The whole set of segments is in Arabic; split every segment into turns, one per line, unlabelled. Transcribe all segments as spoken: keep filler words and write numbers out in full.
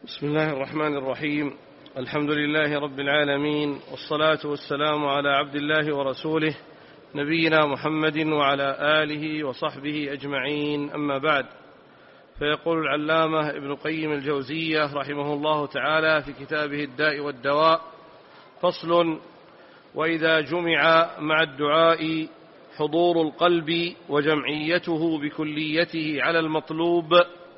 بسم الله الرحمن الرحيم. الحمد لله رب العالمين، والصلاة والسلام على عبد الله ورسوله نبينا محمد وعلى آله وصحبه أجمعين، أما بعد. فيقول العلامة ابن القيم الجوزية رحمه الله تعالى في كتابه الداء والدواء: فصل: وإذا جمع مع الدعاء حضور القلب وجمعيته بكليته على المطلوب،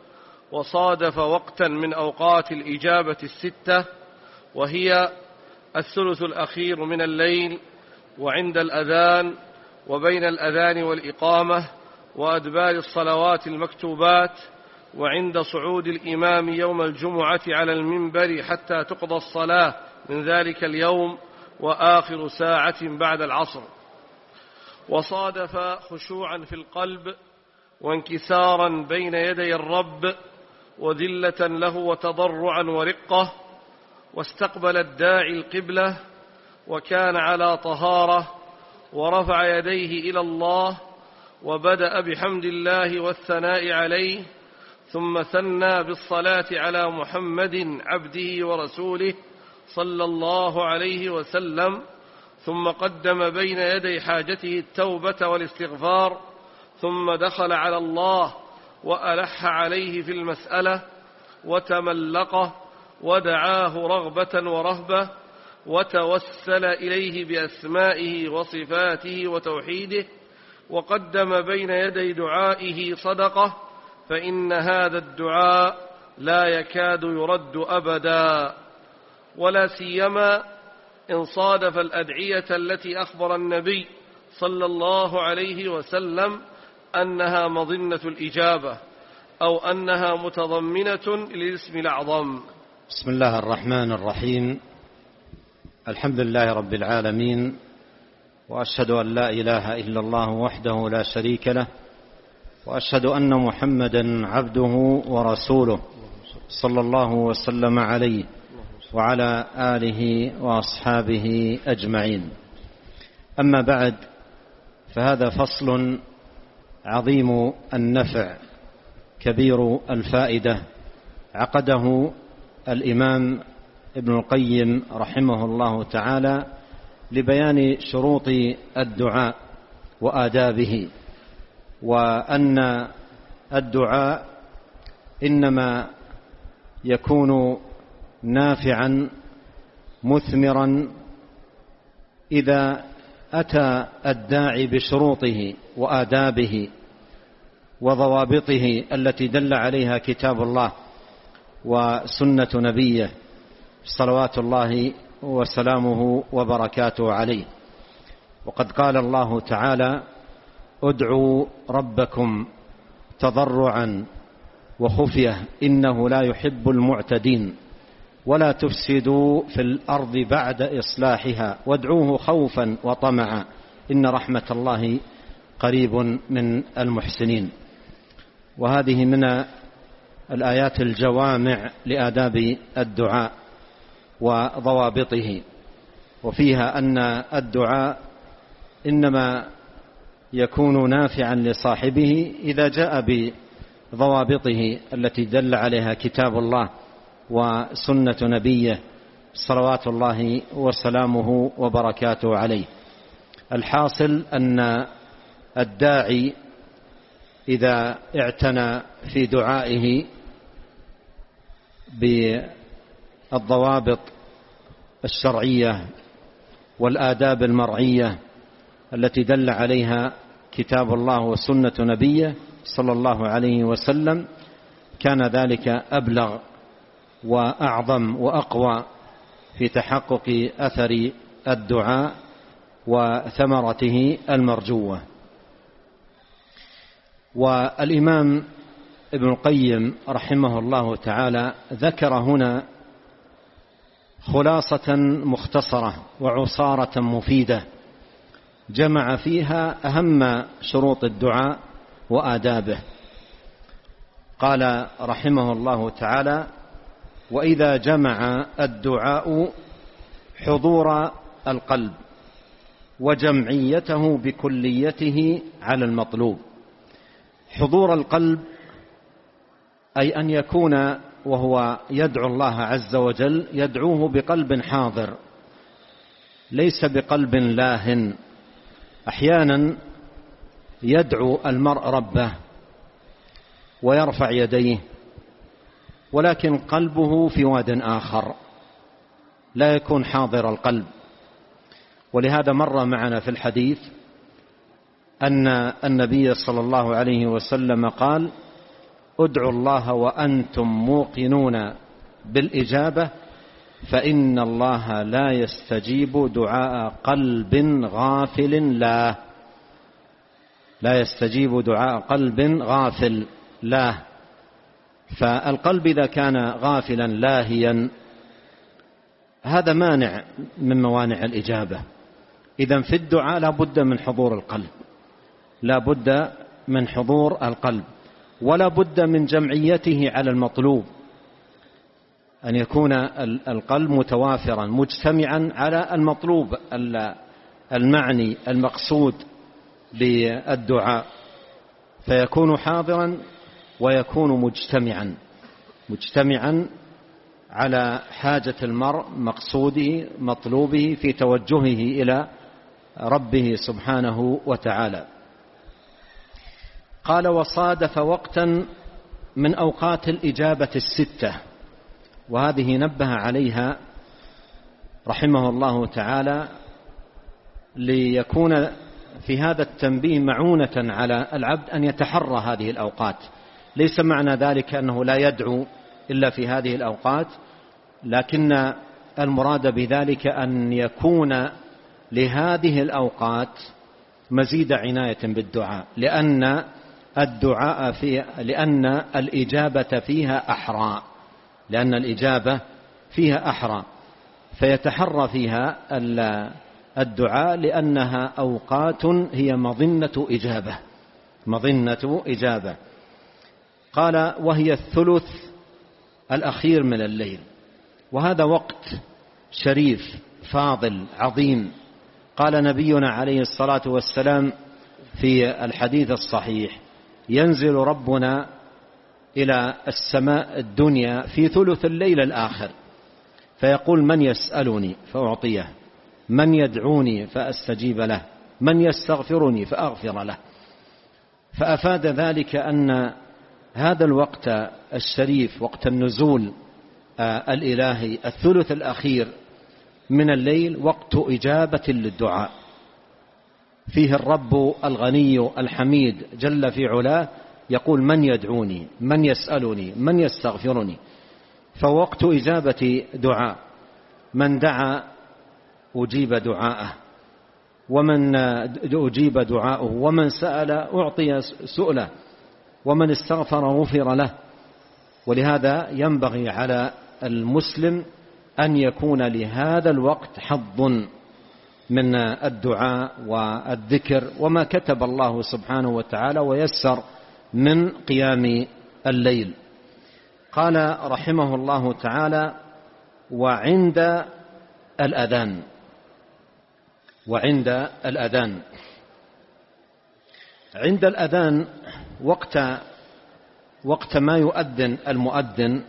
وصادف وقتا من أوقات الإجابة الستة، وهي الثلث الأخير من الليل، وعند الأذان، وبين الأذان والإقامة، وأدبار الصلوات المكتوبات، وعند صعود الإمام يوم الجمعة على المنبر حتى تقضى الصلاة من ذلك اليوم، وآخر ساعة بعد العصر، وصادف خشوعا في القلب وانكسارا بين يدي الرب وذلة له وتضرعا ورقة، واستقبل الداعي القبلة وكان على طهارة، ورفع يديه إلى الله وبدأ بحمد الله والثناء عليه، ثم ثنى بالصلاة على محمد عبده ورسوله صلى الله عليه وسلم، ثم قدم بين يدي حاجته التوبة والاستغفار، ثم دخل على الله وألح عليه في المسألة وتملقه ودعاه رغبة ورهبة، وتوسل إليه بأسمائه وصفاته وتوحيده، وقدم بين يدي دعائه صدقة، فإن هذا الدعاء لا يكاد يرد أبدا، ولا سيما إن صادف الأدعية التي أخبر النبي صلى الله عليه وسلم أنها مظنة الإجابة، أو أنها متضمنة للاسم الأعظم.
بسم الله الرحمن الرحيم. الحمد لله رب العالمين، وأشهد أن لا إله إلا الله وحده لا شريك له، وأشهد أن محمدا عبده ورسوله صلى الله وسلم عليه وعلى آله وأصحابه أجمعين. أما بعد، فهذا فصل عظيم النفع كبير الفائدة عقده الإمام ابن القيم رحمه الله تعالى لبيان شروط الدعاء وآدابه، وأن الدعاء إنما يكون نافعا مثمرا إذا أتى الداعي بشروطه وآدابه وضوابطه التي دل عليها كتاب الله وسنة نبيه صلوات الله وسلامه وبركاته عليه. وقد قال الله تعالى: ادعوا ربكم تضرعا وخفية إنه لا يحب المعتدين ولا تفسدوا في الأرض بعد إصلاحها وادعوه خوفا وطمعا إن رحمة الله قريب من المحسنين. وهذه من الآيات الجوامع لآداب الدعاء وضوابطه، وفيها أن الدعاء إنما يكون نافعا لصاحبه إذا جاء بضوابطه التي دل عليها كتاب الله وسنة نبيه صلوات الله وسلامه وبركاته عليه. الحاصل أن الداعي إذا اعتنى في دعائه بالضوابط الشرعية والآداب المرعية التي دل عليها كتاب الله وسنة نبيه صلى الله عليه وسلم، كان ذلك أبلغ وأعظم وأقوى في تحقق أثر الدعاء وثمرته المرجوة. والإمام ابن القيم رحمه الله تعالى ذكر هنا خلاصة مختصرة وعصارة مفيدة جمع فيها أهم شروط الدعاء وآدابه. قال رحمه الله تعالى: وإذا جمع الدعاء حضور القلب وجمعيته بكليته على المطلوب. حضور القلب أي أن يكون وهو يدعو الله عز وجل يدعوه بقلب حاضر ليس بقلب لاهٍ. أحيانا يدعو المرء ربه ويرفع يديه ولكن قلبه في واد آخر لا يكون حاضر القلب. ولهذا مر معنا في الحديث أن النبي صلى الله عليه وسلم قال: ادعوا الله وأنتم موقنون بالإجابة فإن الله لا يستجيب دعاء قلب غافل لا لا يستجيب دعاء قلب غافل لا. فالقلب إذا كان غافلا لاهيا هذا مانع من موانع الإجابة. إذن في الدعاء لا بد من حضور القلب، لا بد من حضور القلب، ولا بد من جمعيته على المطلوب، أن يكون القلب متوافرا مجتمعا على المطلوب المعني المقصود بالدعاء، فيكون حاضرا ويكون مجتمعا مجتمعا على حاجة المرء مقصوده مطلوبه في توجهه إلى ربه سبحانه وتعالى. قال: وصادف وقتا من أوقات الإجابة الستة، وهذه نبه عليها رحمه الله تعالى ليكون في هذا التنبيه معونة على العبد أن يتحرى هذه الأوقات. ليس معنى ذلك أنه لا يدعو إلا في هذه الأوقات، لكن المراد بذلك أن يكون لهذه الأوقات مزيد عناية بالدعاء، لأن الدعاء في لأن الإجابة فيها أحرى لأن الإجابة فيها أحرى فيتحرى فيها الدعاء لأنها أوقات هي مظنة إجابة مظنة إجابة. قال: وهي الثلث الأخير من الليل، وهذا وقت شريف فاضل عظيم. قال نبينا عليه الصلاة والسلام في الحديث الصحيح: ينزل ربنا إلى السماء الدنيا في ثلث الليل الآخر فيقول: من يسألني فأعطيه، من يدعوني فأستجيب له، من يستغفرني فأغفر له. فأفاد ذلك أن هذا الوقت الشريف وقت النزول الإلهي الثلث الأخير من الليل وقت إجابة للدعاء، فيه الرب الغني الحميد جل في علاه يقول: من يدعوني، من يسألني، من يستغفرني. فوقت إجابة دعاء، من دعا أجيب دعاءه، ومن أجيب دعاءه، ومن سأل أعطي سؤله، ومن استغفر غفر له. ولهذا ينبغي على المسلم أن يكون لهذا الوقت حظ من الدعاء والذكر وما كتب الله سبحانه وتعالى ويسر من قيام الليل. قال رحمه الله تعالى: وعند الأذان وعند الأذان عند الأذان وقت وقت ما يؤذن المؤذن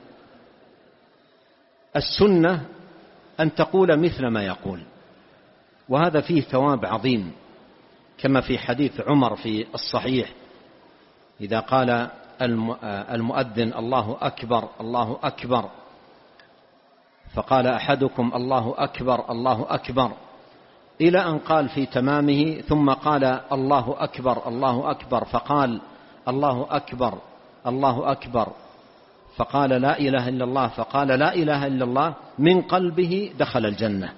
السنة أن تقول مثل ما يقول، وهذا فيه ثواب عظيم، كما في حديث عمر في الصحيح: إذا قال المؤذن: الله أكبر الله أكبر، فقال أحدكم: الله أكبر الله أكبر، إلى أن قال في تمامه: ثم قال: الله أكبر الله أكبر، فقال: الله أكبر الله أكبر، فقال: لا إله إلا الله، فقال: لا إله إلا الله، من قلبه دخل الجنة.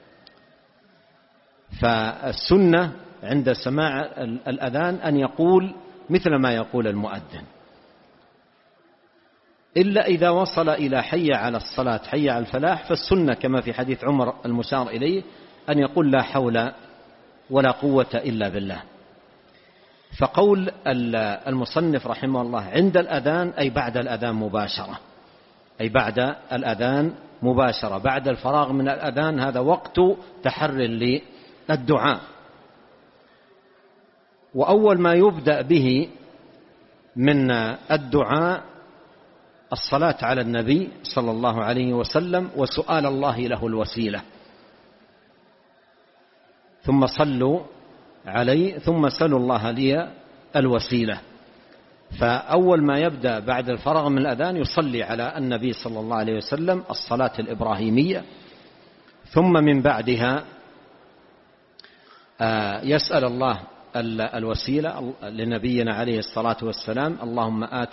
فالسنة عند سماع الأذان أن يقول مثل ما يقول المؤذن، إلا إذا وصل إلى حي على الصلاة حي على الفلاح، فالسنة كما في حديث عمر المشار إليه أن يقول: لا حول ولا قوة إلا بالله. فقول المصنف رحمه الله عند الأذان أي بعد الأذان مباشرة، أي بعد الأذان مباشرة، بعد الفراغ من الأذان، هذا وقت تحر للدعاء. وأول ما يبدأ به من الدعاء الصلاة على النبي صلى الله عليه وسلم وسؤال الله له الوسيلة، ثم صلوا عليه ثم سلوا الله لي الوسيلة. فأول ما يبدأ بعد الفراغ من الأذان يصلي على النبي صلى الله عليه وسلم الصلاة الإبراهيمية، ثم من بعدها يسأل الله الوسيلة لنبينا عليه الصلاة والسلام، اللهم آت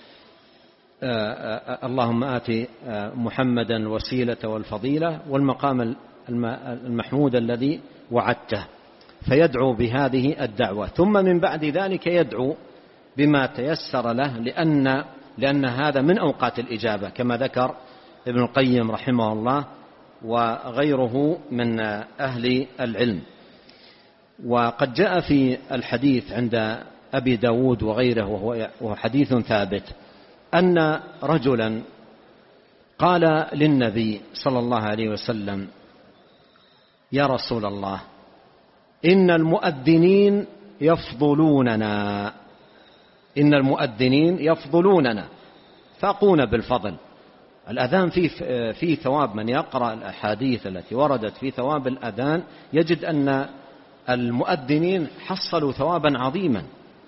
اللهم آت محمدا الوسيلة والفضيلة والمقام المحمود الذي وعدته، فيدعو بهذه الدعوة. ثم من بعد ذلك يدعو بما تيسر له، لأن لأن هذا من أوقات الإجابة كما ذكر ابن القيم رحمه الله وغيره من أهل العلم. وقد جاء في الحديث عند أبي داود وغيره وهو حديث ثابت أن رجلا قال للنبي صلى الله عليه وسلم: يا رسول الله، إن المؤذنين يفضلوننا إن المؤذنين يفضلوننا فاقون بالفضل. الأذان فيه, فيه ثواب، من يقرأ الأحاديث التي وردت في ثواب الأذان يجد أن المؤذنين حصلوا ثوابا عظيما،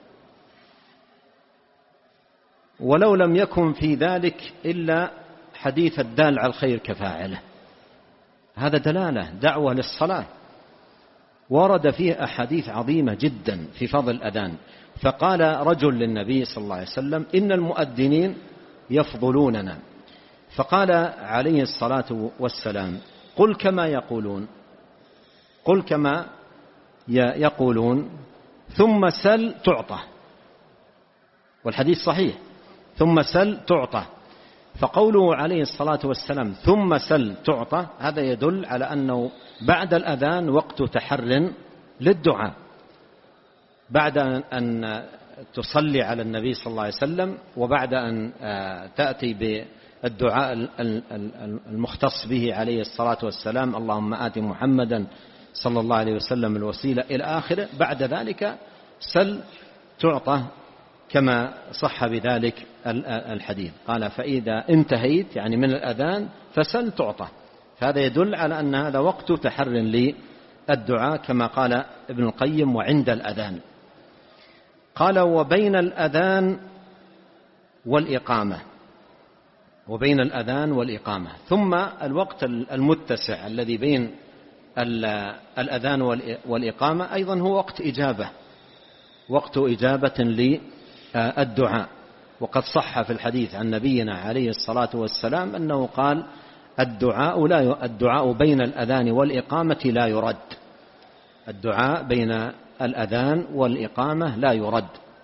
ولو لم يكن في ذلك إلا حديث الدال على الخير كفاعله. هذا دلالة دعوة للصلاة، ورد فيه أحاديث عظيمة جدا في فضل الأذان. فقال رجل للنبي صلى الله عليه وسلم: إن المؤذنين يفضلوننا. فقال عليه الصلاة والسلام: قل كما يقولون قل كما يقولون ثم سل تعطى. والحديث صحيح، ثم سل تعطى. فقوله عليه الصلاة والسلام ثم سل تعطى هذا يدل على أنه بعد الأذان وقت تحر للدعاء، بعد أن تصلي على النبي صلى الله عليه وسلم وبعد أن تأتي بالدعاء المختص به عليه الصلاة والسلام، اللهم آت محمدا صلى الله عليه وسلم الوسيلة إلى آخره. بعد ذلك سل تعطى كما صح بذلك الحديث. قال: فإذا انتهيت يعني من الأذان فسل تعطى. فهذا يدل على أن هذا وقت تحر للدعاء كما قال ابن القيم: وعند الأذان. قال: وبين الأذان والإقامة وبين الأذان والإقامة ثم الوقت المتسع الذي بين الأذان والإقامة أيضا هو وقت إجابة وقت إجابة للدعاء. وقد صح في الحديث عن نبينا عليه الصلاة والسلام أنه قال: الدعاء لا الدعاء بين الأذان والإقامة لا يرد الدعاء بين الأذان والإقامة لا يرد.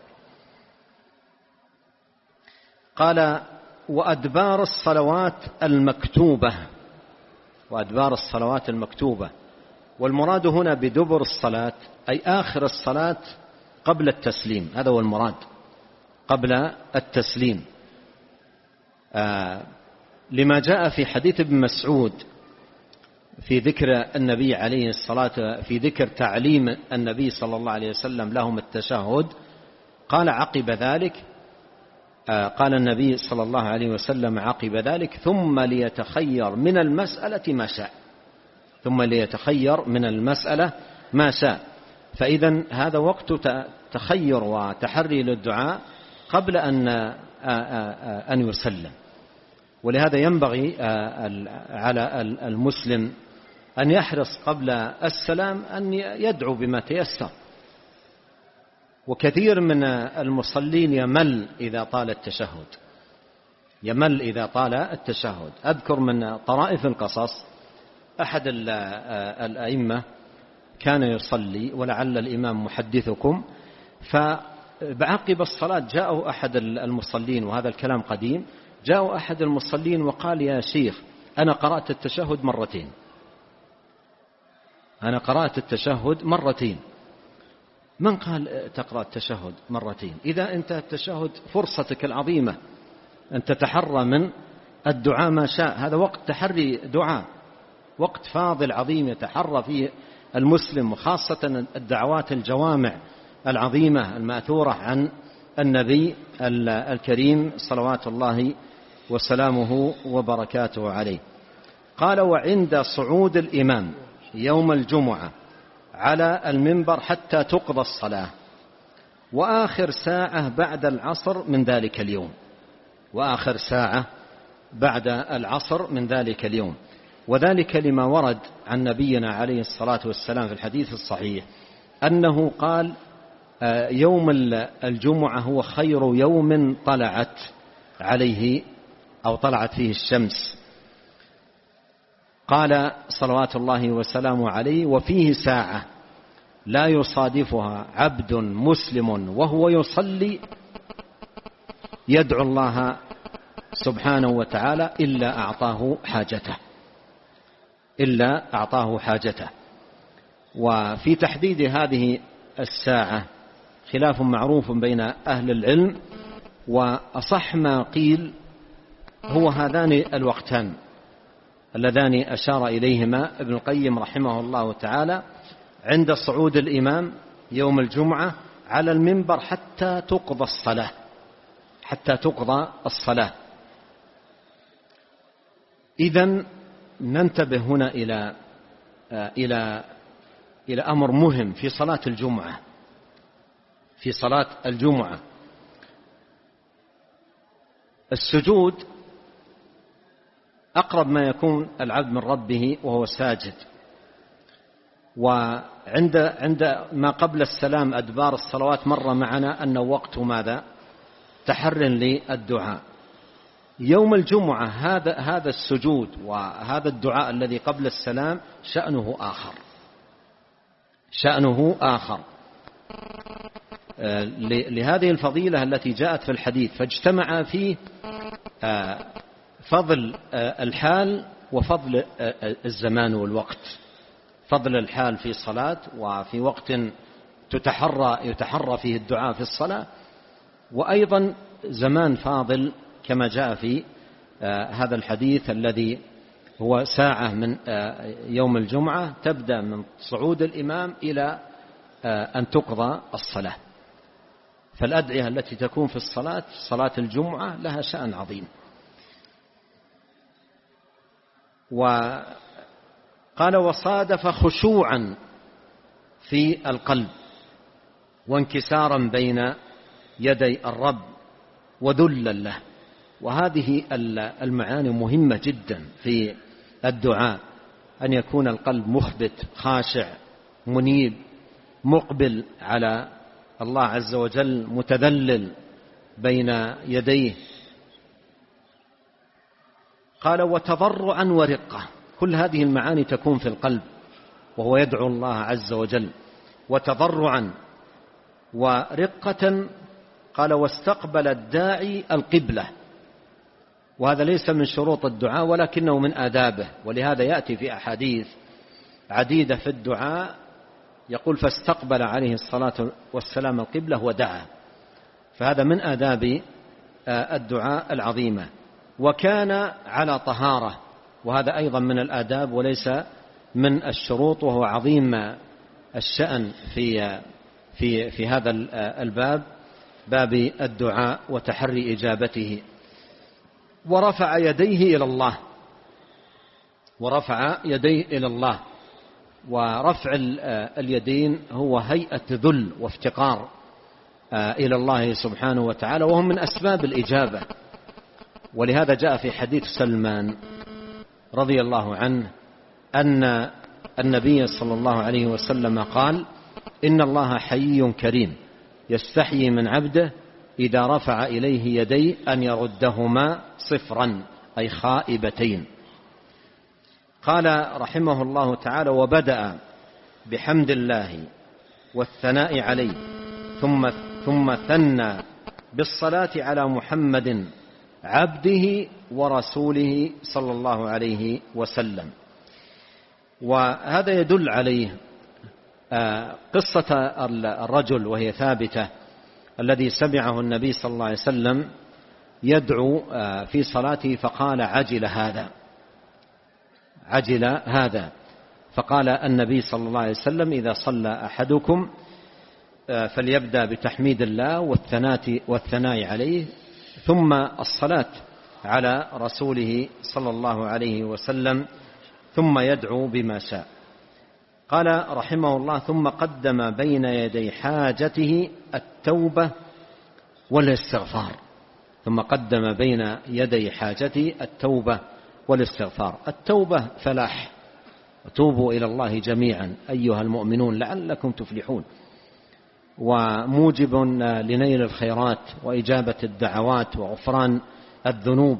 قال: وأدبار الصلوات المكتوبة وأدبار الصلوات المكتوبة والمراد هنا بدبر الصلاة أي آخر الصلاة قبل التسليم، هذا هو المراد، قبل التسليم، آه لما جاء في حديث ابن مسعود في ذكر النبي عليه الصلاة في ذكر تعليم النبي صلى الله عليه وسلم لهم التشهد. قال عقب ذلك آه قال النبي صلى الله عليه وسلم عقب ذلك: ثم ليتخير من المسألة ما شاء ثم ليتخير من المسألة ما شاء. فإذا هذا وقت تخير وتحري للدعاء قبل أن أن يسلم. ولهذا ينبغي على المسلم أن يحرص قبل السلام أن يدعو بما تيسر. وكثير من المصلين يمل إذا طال التشهد يمل إذا طال التشهد. أذكر من طرائف القصص أحد الأئمة كان يصلي ولعل الإمام محدثكم، فبعقب الصلاة جاءه أحد المصلين، وهذا الكلام قديم، جاءه أحد المصلين وقال: يا شيخ أنا قرأت التشهد مرتين أنا قرأت التشهد مرتين. من قال تقرأ التشهد مرتين؟ إذا أنت التشهد فرصتك العظيمة أن تتحرى من الدعاء ما شاء. هذا وقت تحري دعاء، وقت فاضل عظيم يتحرى فيه المسلم، وخاصة الدعوات الجوامع العظيمة المأثورة عن النبي الكريم صلوات الله وسلامه وبركاته عليه. قال: وعند صعود الإمام يوم الجمعة على المنبر حتى تقضى الصلاة، وآخر ساعة بعد العصر من ذلك اليوم، وآخر ساعة بعد العصر من ذلك اليوم. وذلك لما ورد عن نبينا عليه الصلاة والسلام في الحديث الصحيح أنه قال: يوم الجمعة هو خير يوم طلعت عليه أو طلعت فيه الشمس. قال صلوات الله وسلامه عليه: وفيه ساعة لا يصادفها عبد مسلم وهو يصلي يدعو الله سبحانه وتعالى إلا أعطاه حاجته إلا أعطاه حاجته. وفي تحديد هذه الساعة خلاف معروف بين أهل العلم، وأصح ما قيل هو هذان الوقتان اللذان أشار إليهما ابن القيم رحمه الله تعالى: عند صعود الإمام يوم الجمعة على المنبر حتى تقضى الصلاة، حتى تقضى الصلاة. إذن ننتبه هنا إلى إلى إلى أمر مهم في صلاة الجمعة. في صلاة الجمعة السجود أقرب ما يكون العبد من ربه وهو ساجد، وعند عند ما قبل السلام أدبار الصلوات مر معنا أنه وقت ماذا؟ تحر للدعاء. يوم الجمعة هذا هذا السجود وهذا الدعاء الذي قبل السلام شأنه آخر، شأنه آخر لهذه الفضيلة التي جاءت في الحديث، فاجتمع فيه فضل الحال وفضل الزمان والوقت. فضل الحال في الصلاة وفي وقت تتحرى يتحرى فيه الدعاء في الصلاة، وأيضا زمان فاضل كما جاء في هذا الحديث الذي هو ساعة من يوم الجمعة تبدأ من صعود الإمام إلى أن تقضى الصلاة. فالأدعية التي تكون في الصلاة صلاة الجمعة لها شأن عظيم. وقال: وصادف خشوعا في القلب وانكسارا بين يدي الرب وذلا له. وهذه المعاني مهمة جدا في الدعاء، أن يكون القلب مخبت خاشع منيب مقبل على الله عز وجل متذلل بين يديه. قال: وتضرعا ورقة. كل هذه المعاني تكون في القلب وهو يدعو الله عز وجل، وتضرعا ورقة. قال: واستقبل الداعي القبلة. وهذا ليس من شروط الدعاء ولكنه من آدابه، ولهذا يأتي في أحاديث عديدة في الدعاء يقول: فاستقبل عليه الصلاة والسلام القبلة ودعا. فهذا من آداب الدعاء العظيمة. وكان على طهارة، وهذا أيضا من الآداب وليس من الشروط، وهو عظيم الشأن في في في هذا الباب، باب الدعاء وتحري إجابته. ورفع يديه إلى الله، ورفع يديه إلى الله. ورفع اليدين هو هيئة ذل وافتقار إلى الله سبحانه وتعالى، وهم من أسباب الإجابة. ولهذا جاء في حديث سلمان رضي الله عنه أن النبي صلى الله عليه وسلم قال: إن الله حيي كريم يستحيي من عبده إذا رفع إليه يديه أن يردهما صفرا، أي خائبتين. قال رحمه الله تعالى: وبدأ بحمد الله والثناء عليه ثم ثم ثنى بالصلاة على محمد عبده ورسوله صلى الله عليه وسلم. وهذا يدل عليه قصة الرجل وهي ثابتة، الذي سمعه النبي صلى الله عليه وسلم يدعو في صلاته فقال: عجل هذا عجل هذا فقال النبي صلى الله عليه وسلم: إذا صلى أحدكم فليبدأ بتحميد الله والثناء والثناء عليه ثم الصلاة على رسوله صلى الله عليه وسلم ثم يدعو بما شاء. قال رحمه الله: ثم قدم بين يدي حاجته التوبة والاستغفار. ثم قدم بين يدي حاجته التوبة والاستغفار. التوبة فلاح، وتوبوا إلى الله جميعا أيها المؤمنون لعلكم تفلحون، وموجب لنيل الخيرات وإجابة الدعوات وغفران الذنوب.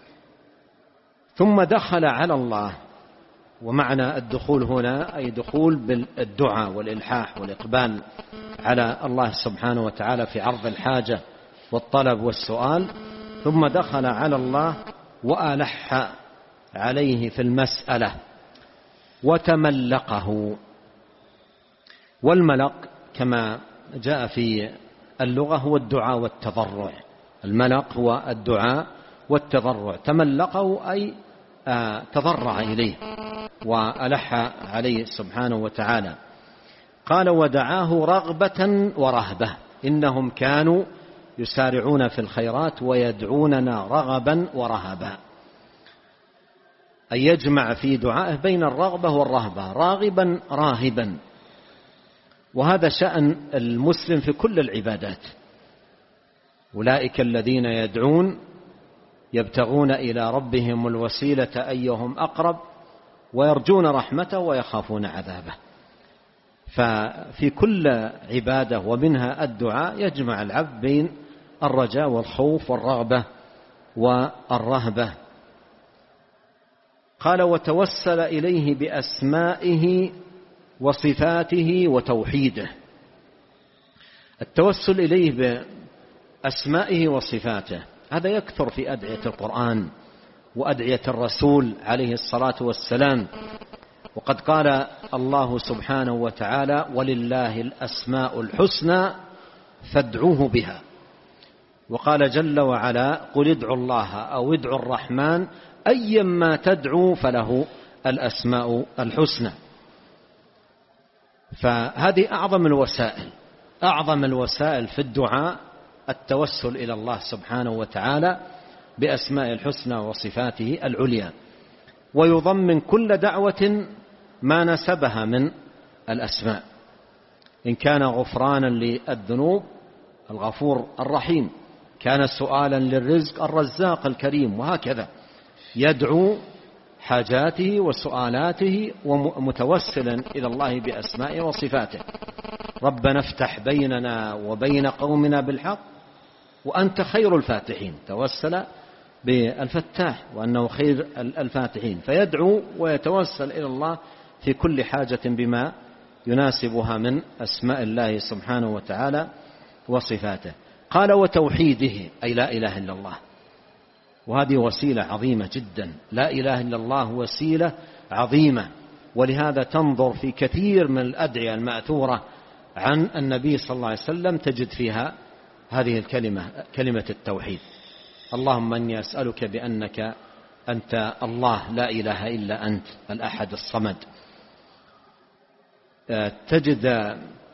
ثم دخل على الله، ومعنى الدخول هنا أي دخول بالدعاء والإلحاح والإقبال على الله سبحانه وتعالى في عرض الحاجة والطلب والسؤال. ثم دخل على الله وألح عليه في المسألة وتملقه. والملق كما جاء في اللغة هو الدعاء والتضرع. الملق هو الدعاء والتضرع. تملقه أي تضرع إليه وألح عليه سبحانه وتعالى. قال: ودعاه رغبة ورهبة، إنهم كانوا يسارعون في الخيرات ويدعوننا رغبا ورهبا. أي يجمع في دعائه بين الرغبة والرهبة، راغبا راهبا. وهذا شأن المسلم في كل العبادات. أولئك الذين يدعون يبتغون إلى ربهم الوسيلة أيهم أقرب ويرجون رحمته ويخافون عذابه. ففي كل عبادة ومنها الدعاء يجمع العبد بين الرجاء والخوف والرغبة والرهبة. قال: وتوسل إليه بأسمائه وصفاته وتوحيده. التوسل إليه بأسمائه وصفاته هذا يكثر في أدعية القرآن وأدعية الرسول عليه الصلاة والسلام. وقد قال الله سبحانه وتعالى: ولله الأسماء الحسنى فادعوه بها. وقال جل وعلا: قل ادعوا الله أو ادعوا الرحمن أيما تدعوا فله الأسماء الحسنى. فهذه أعظم الوسائل أعظم الوسائل في الدعاء التوسل إلى الله سبحانه وتعالى بأسماء الحسنى وصفاته العليا، ويضمن كل دعوة ما نسبها من الأسماء. إن كان غفرانا للذنوب الغفور الرحيم، كان سؤالا للرزق الرزاق الكريم، وهكذا يدعو حاجاته وسؤالاته ومتوسلا إلى الله بأسمائه وصفاته. ربنا افتح بيننا وبين قومنا بالحق وأنت خير الفاتحين. توسل بالفتاح وأنه خير الفاتحين، فيدعو ويتوسل إلى الله في كل حاجة بما يناسبها من أسماء الله سبحانه وتعالى وصفاته. قال: وتوحيده أي لا إله إلا الله. وهذه وسيلة عظيمة جدا. لا إله إلا الله وسيلة عظيمة، ولهذا تنظر في كثير من الأدعية المأثورة عن النبي صلى الله عليه وسلم تجد فيها هذه الكلمة، كلمة التوحيد. اللهم إني أسألك بأنك أنت الله لا إله إلا أنت الأحد الصمد. تجد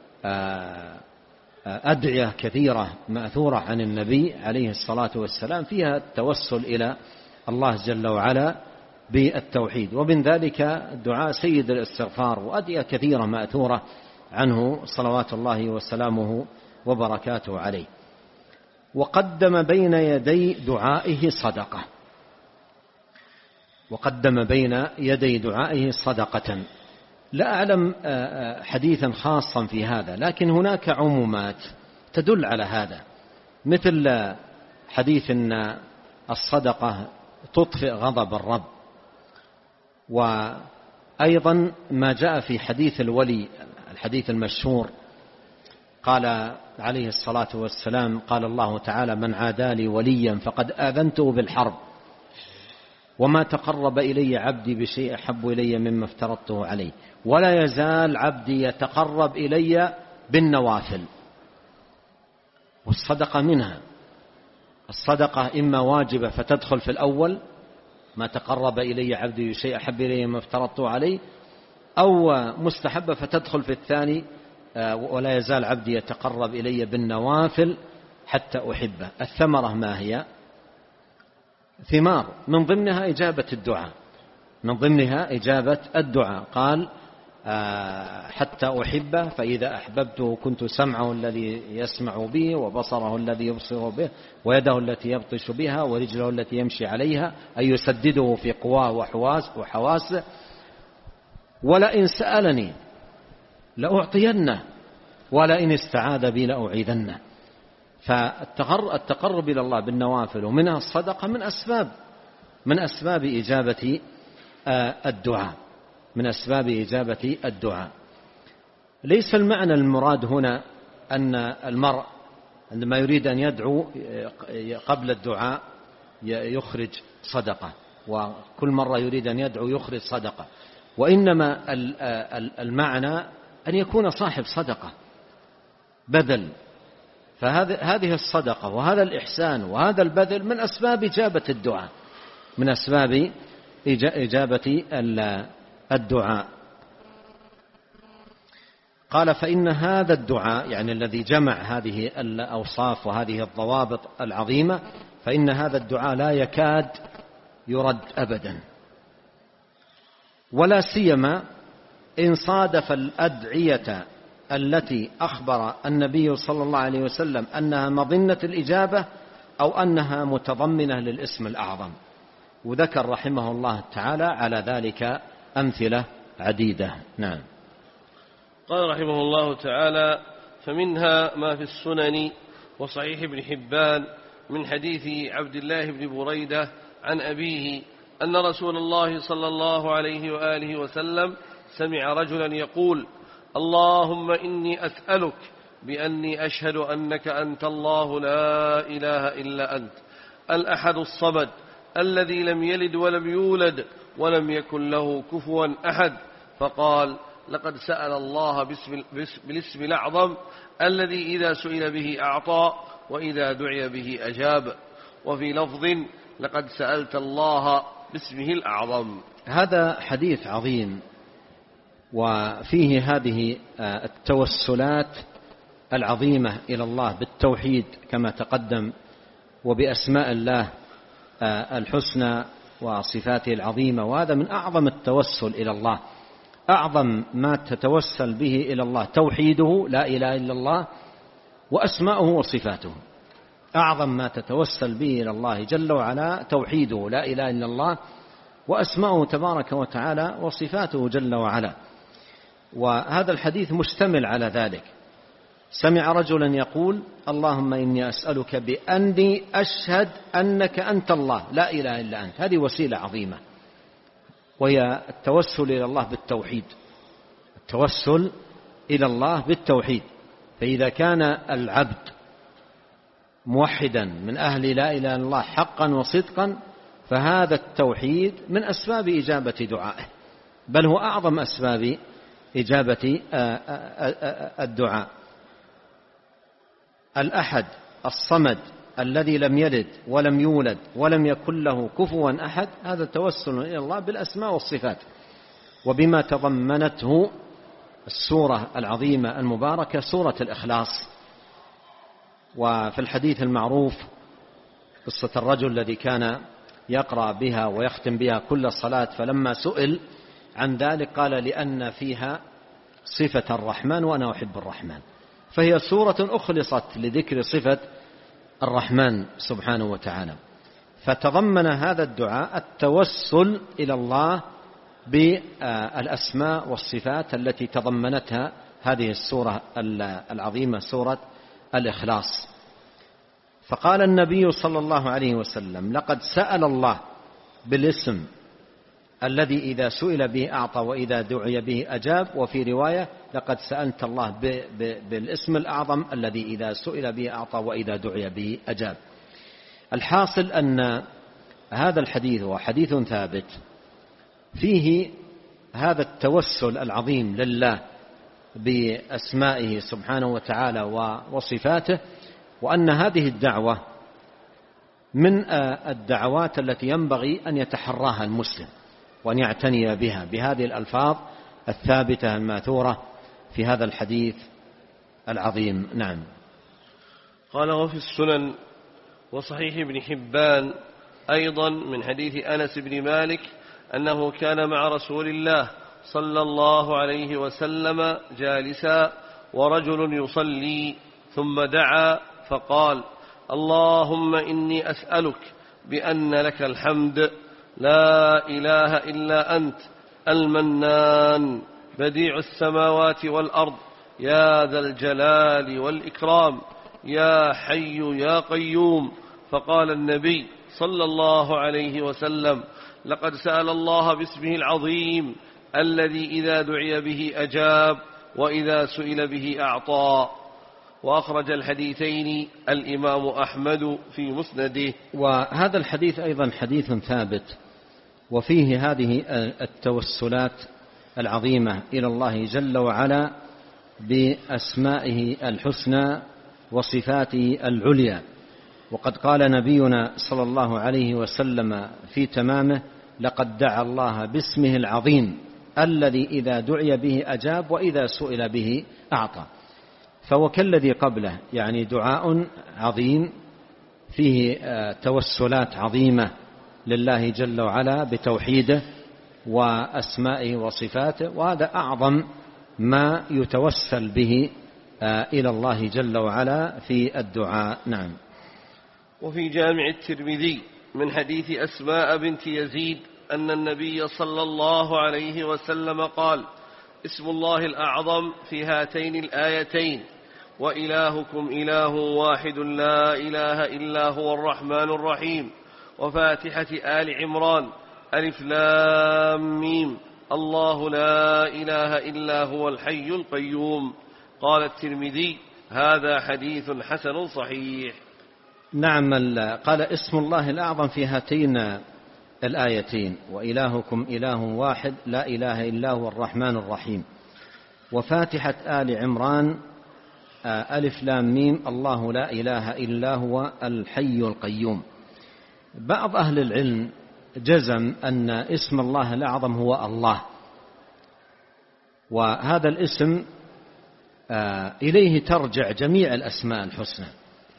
أدعية كثيرة مأثورة عن النبي عليه الصلاة والسلام فيها التوسل إلى الله جل وعلا بالتوحيد. ومن ذلك دعاء سيد الاستغفار، وأدعية كثيرة مأثورة عنه صلوات الله وسلامه وبركاته عليه. وقدم بين يدي دعائه صدقة وقدم بين يدي دعائه صدقة. لا أعلم حديثا خاصا في هذا، لكن هناك عمومات تدل على هذا، مثل حديث أن الصدقة تطفئ غضب الرب، وأيضا ما جاء في حديث الولي الحديث المشهور، قال عليه الصلاة والسلام: قال الله تعالى: من عادى لي وليا فقد آذنته بالحرب، وما تقرب إلي عبدي بشيء أحب إلي مما افترضته عليه، ولا يزال عبدي يتقرب إلي بالنوافل. والصدقة منها. الصدقة إما واجبة فتدخل في الأول، ما تقرب إلي عبدي بشيء أحب إلي مما افترضته عليه، أو مستحبة فتدخل في الثاني، ولا يزال عبدي يتقرب إلي بالنوافل حتى أحبه. الثمرة ما هي؟ ثمار من ضمنها إجابة الدعاء، من ضمنها إجابة الدعاء. قال حتى أحبه فإذا أحببته كنت سمعه الذي يسمع به وبصره الذي يبصر به ويده التي يبطش بها ورجله التي يمشي عليها، أي يسدده في قواه وحواسه. ولئن سألني لأعطينه ولئن استعاذ بي لأعيذنه. فالتقرب إلى الله بالنوافل ومنها الصدقة من أسباب من أسباب إجابة الدعاء من أسباب إجابة الدعاء. ليس المعنى المراد هنا أن المرء عندما يريد أن يدعو قبل الدعاء يخرج صدقة، وكل مرة يريد أن يدعو يخرج صدقة، وإنما المعنى أن يكون صاحب صدقة بذل. فهذه الصدقة وهذا الإحسان وهذا البذل من أسباب إجابة الدعاء من أسباب إجابة الدعاء. قال فإن هذا الدعاء يعني الذي جمع هذه الأوصاف وهذه الضوابط العظيمة، فإن هذا الدعاء لا يكاد يرد أبدا، ولا سيما إن صادف الأدعية التي أخبر النبي صلى الله عليه وسلم أنها مظنة الإجابة أو أنها متضمنة للاسم الأعظم. وذكر رحمه الله تعالى على ذلك أمثلة عديدة. نعم.
قال رحمه الله تعالى: فمنها ما في السنن وصحيح ابن حبان من حديث عبد الله بن بريدة عن أبيه أن رسول الله صلى الله عليه وآله وسلم سمع رجلا يقول: اللهم إني أسألك بأني أشهد أنك أنت الله لا إله إلا أنت الأحد الصمد الذي لم يلد ولم يولد ولم يكن له كفوا أحد. فقال: لقد سأل الله باسم بالاسم الأعظم الذي إذا سئل به أعطى وإذا دعي به أجاب. وفي لفظ: لقد سألت الله باسمه الأعظم.
هذا حديث عظيم وفيه هذه التوسلات العظيمة إلى الله بالتوحيد كما تقدم، وبأسماء الله الحسنى وصفاته العظيمة. وهذا من أعظم التوسل إلى الله، أعظم ما تتوسل به إلى الله توحيده لا إله إلا الله وأسماؤه وصفاته. أعظم ما تتوسل به إلى الله جل وعلا توحيده لا إله إلا الله وأسماؤه تبارك وتعالى وصفاته جل وعلا. وهذا الحديث مشتمل على ذلك. سمع رجلا يقول: اللهم إني أسألك بأني أشهد أنك أنت الله لا إله إلا أنت. هذه وسيلة عظيمة، وهي التوسل إلى الله بالتوحيد، التوسل إلى الله بالتوحيد. فإذا كان العبد موحدا من أهل لا إله إلا الله حقا وصدقا فهذا التوحيد من أسباب إجابة دعائه، بل هو أعظم أسباب إجابة الدعاء. الأحد الصمد الذي لم يلد ولم يولد ولم يكن له كفوا أحد، هذا توسل إلى الله بالأسماء والصفات وبما تضمنته السورة العظيمة المباركة سورة الإخلاص. وفي الحديث المعروف قصة الرجل الذي كان يقرأ بها ويختم بها كل الصلاة، فلما سئل عن ذلك قال: لأن فيها صفة الرحمن وأنا أحب الرحمن. فهي سورة أخلصت لذكر صفة الرحمن سبحانه وتعالى. فتضمن هذا الدعاء التوسل إلى الله بالأسماء والصفات التي تضمنتها هذه السورة العظيمة سورة الإخلاص. فقال النبي صلى الله عليه وسلم: لقد سأل الله بالاسم الذي إذا سئل به أعطى وإذا دعي به أجاب. وفي رواية: لقد سألت الله بالاسم الأعظم الذي إذا سئل به أعطى وإذا دعي به أجاب. الحاصل أن هذا الحديث هو حديث ثابت فيه هذا التوسل العظيم لله بأسمائه سبحانه وتعالى وصفاته، وأن هذه الدعوة من الدعوات التي ينبغي أن يتحراها المسلم وأن يعتني بها بهذه الألفاظ الثابتة الماثورة في هذا الحديث العظيم. نعم.
قال: وفي السنن وصحيح ابن حبان أيضا من حديث أنس بن مالك أنه كان مع رسول الله صلى الله عليه وسلم جالسا ورجل يصلي ثم دعا فقال: اللهم إني أسألك بأن لك الحمد لا إله إلا أنت المنان بديع السماوات والأرض يا ذا الجلال والإكرام يا حي يا قيوم. فقال النبي صلى الله عليه وسلم: لقد سأل الله باسمه العظيم الذي إذا دعي به أجاب وإذا سئل به أعطى. وأخرج الحديثين الإمام أحمد في مسنده.
وهذا الحديث أيضا حديث ثابت، وفيه هذه التوسلات العظيمة إلى الله جل وعلا بأسمائه الحسنى وصفاته العليا. وقد قال نبينا صلى الله عليه وسلم في تمامه: لقد دعا الله باسمه العظيم الذي إذا دعي به أجاب وإذا سئل به أعطى. فهو كالذي قبله، يعني دعاء عظيم فيه توسلات عظيمة لله جل وعلا بتوحيده وأسمائه وصفاته، وهذا أعظم ما يتوسل به إلى الله جل وعلا في الدعاء. نعم.
وفي جامع الترمذي من حديث أسماء بنت يزيد أن النبي صلى الله عليه وسلم قال: اسم الله الأعظم في هاتين الآيتين: وإلهكم إله واحد لا إله إلا هو الرحمن الرحيم. وفاتحة آل عمران: ألف لام ميم الله لا إله إلا هو الحي القيوم. قال الترمذي: هذا حديث حسن صحيح.
نعم. قال: اسم الله الأعظم في هاتين الآيتين: وإلهكم إله واحد لا إله إلا هو الرحمن الرحيم. وفاتحة آل عمران: ألف لام ميم الله لا إله إلا هو الحي القيوم. بعض أهل العلم جزم أن اسم الله الأعظم هو الله، وهذا الاسم إليه ترجع جميع الأسماء الحسنى،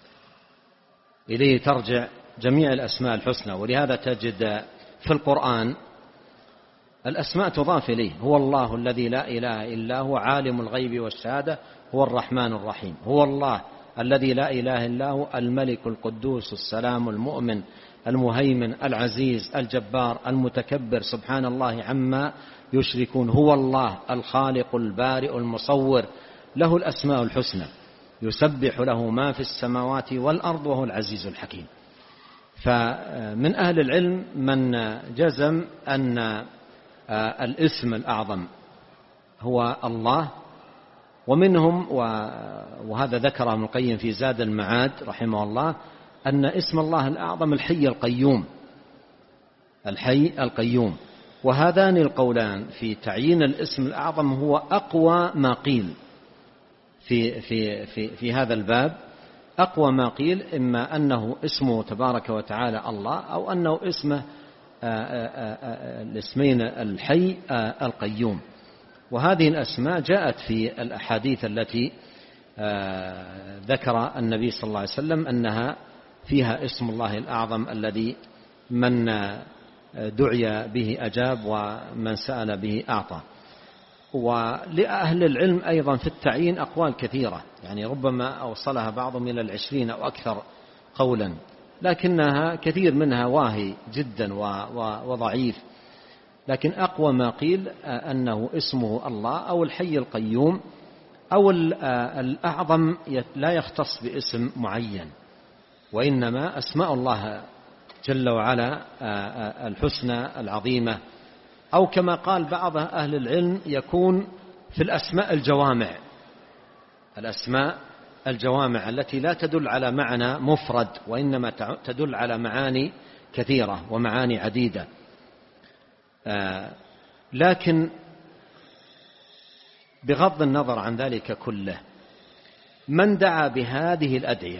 إليه ترجع جميع الأسماء الحسنى. ولهذا تجد في القرآن الأسماء تضاف إليه: هو الله الذي لا إله إلا هو عالم الغيب والشهادة هو الرحمن الرحيم. هو الله الذي لا إله إلا هو الملك القدوس السلام المؤمن المهيمن العزيز الجبار المتكبر سبحان الله عما يشركون. هو الله الخالق البارئ المصور له الأسماء الحسنى يسبح له ما في السماوات والأرض وهو العزيز الحكيم. فمن أهل العلم من جزم أن الاسم الأعظم هو الله، ومنهم وهذا ذكره ابن القيم في زاد المعاد رحمه الله أن اسم الله الأعظم الحي القيوم، الحي القيوم. وهذان القولان في تعيين الاسم الأعظم هو أقوى ما قيل في, في, في, في هذا الباب. أقوى ما قيل إما أنه اسمه تبارك وتعالى الله، أو أنه اسمه الاسمين الحي القيوم. وهذه الأسماء جاءت في الأحاديث التي ذكر النبي صلى الله عليه وسلم أنها فيها اسم الله الأعظم الذي من دعي به أجاب ومن سأل به أعطى. ولأهل العلم أيضا في التعيين أقوال كثيرة، يعني ربما أوصلها بعضهم إلى العشرين أو أكثر قولا، لكنها كثير منها واهي جدا وضعيف. لكن أقوى ما قيل أنه اسمه الله أو الحي القيوم أو الأعظم لا يختص باسم معين، وإنما أسماء الله جل وعلا الحسنى العظيمة. أو كما قال بعض أهل العلم يكون في الأسماء الجوامع، الأسماء الجوامع التي لا تدل على معنى مفرد وإنما تدل على معاني كثيرة ومعاني عديدة. لكن بغض النظر عن ذلك كله، من دعا بهذه الأدعية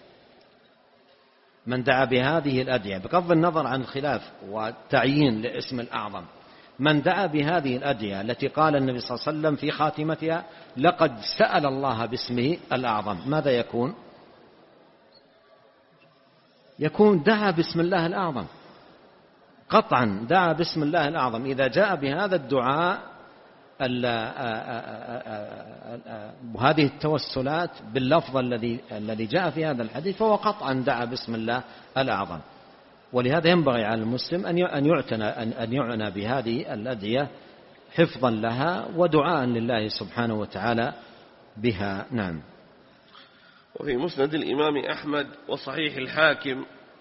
من دعا بهذه الأدعية بغض النظر عن الخلاف والتعيين لاسم الأعظم، من دعا بهذه الأدعية التي قال النبي صلى الله عليه وسلم في خاتمتها: لقد سأل الله باسمه الأعظم، ماذا يكون؟ يكون دعا باسم الله الأعظم، قطعا دعا باسم الله الأعظم. إذا جاء بهذا الدعاء وهذه التوسلات باللفظ الذي الذي جاء في هذا الحديث فهو قطعا دعا باسم الله الأعظم. ولهذا ينبغي على المسلم أن يعتنى أن يعنى بهذه الأدعية حفظا لها ودعاء لله سبحانه وتعالى بها. نعم.
وفي مسند الإمام أحمد وصحيح الحاكم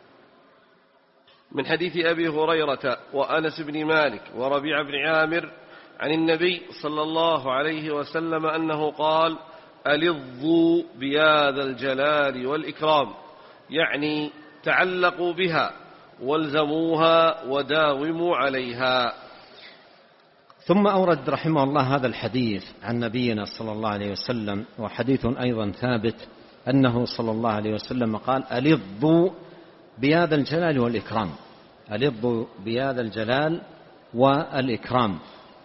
من حديث أبي هريرة وأنس بن مالك وربيع بن عامر عن النبي صلى الله عليه وسلم أنه قال: ألظوا بهذا الجلال والإكرام، يعني تعلقوا بها والزموها وداوموا عليها.
ثم أورد رحمه الله هذا الحديث عن نبينا صلى الله عليه وسلم، وحديث أيضا ثابت أنه صلى الله عليه وسلم قال: ألظوا بهذا الجلال والإكرام، ألظوا بهذا الجلال والإكرام.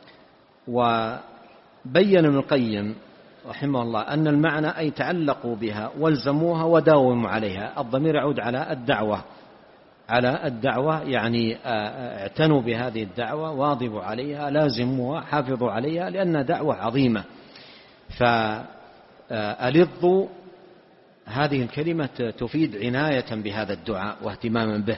وبين ابن القيم رحمه الله أن المعنى أي تعلقوا بها والزموها وداوموا عليها. الضمير يعود على الدعوة، على الدعوة يعني اعتنوا بهذه الدعوة، واظبوا عليها، لازموها، حافظوا عليها، لأنها دعوة عظيمة. فألظوا هذه الكلمة تفيد عناية بهذا الدعاء واهتماما به،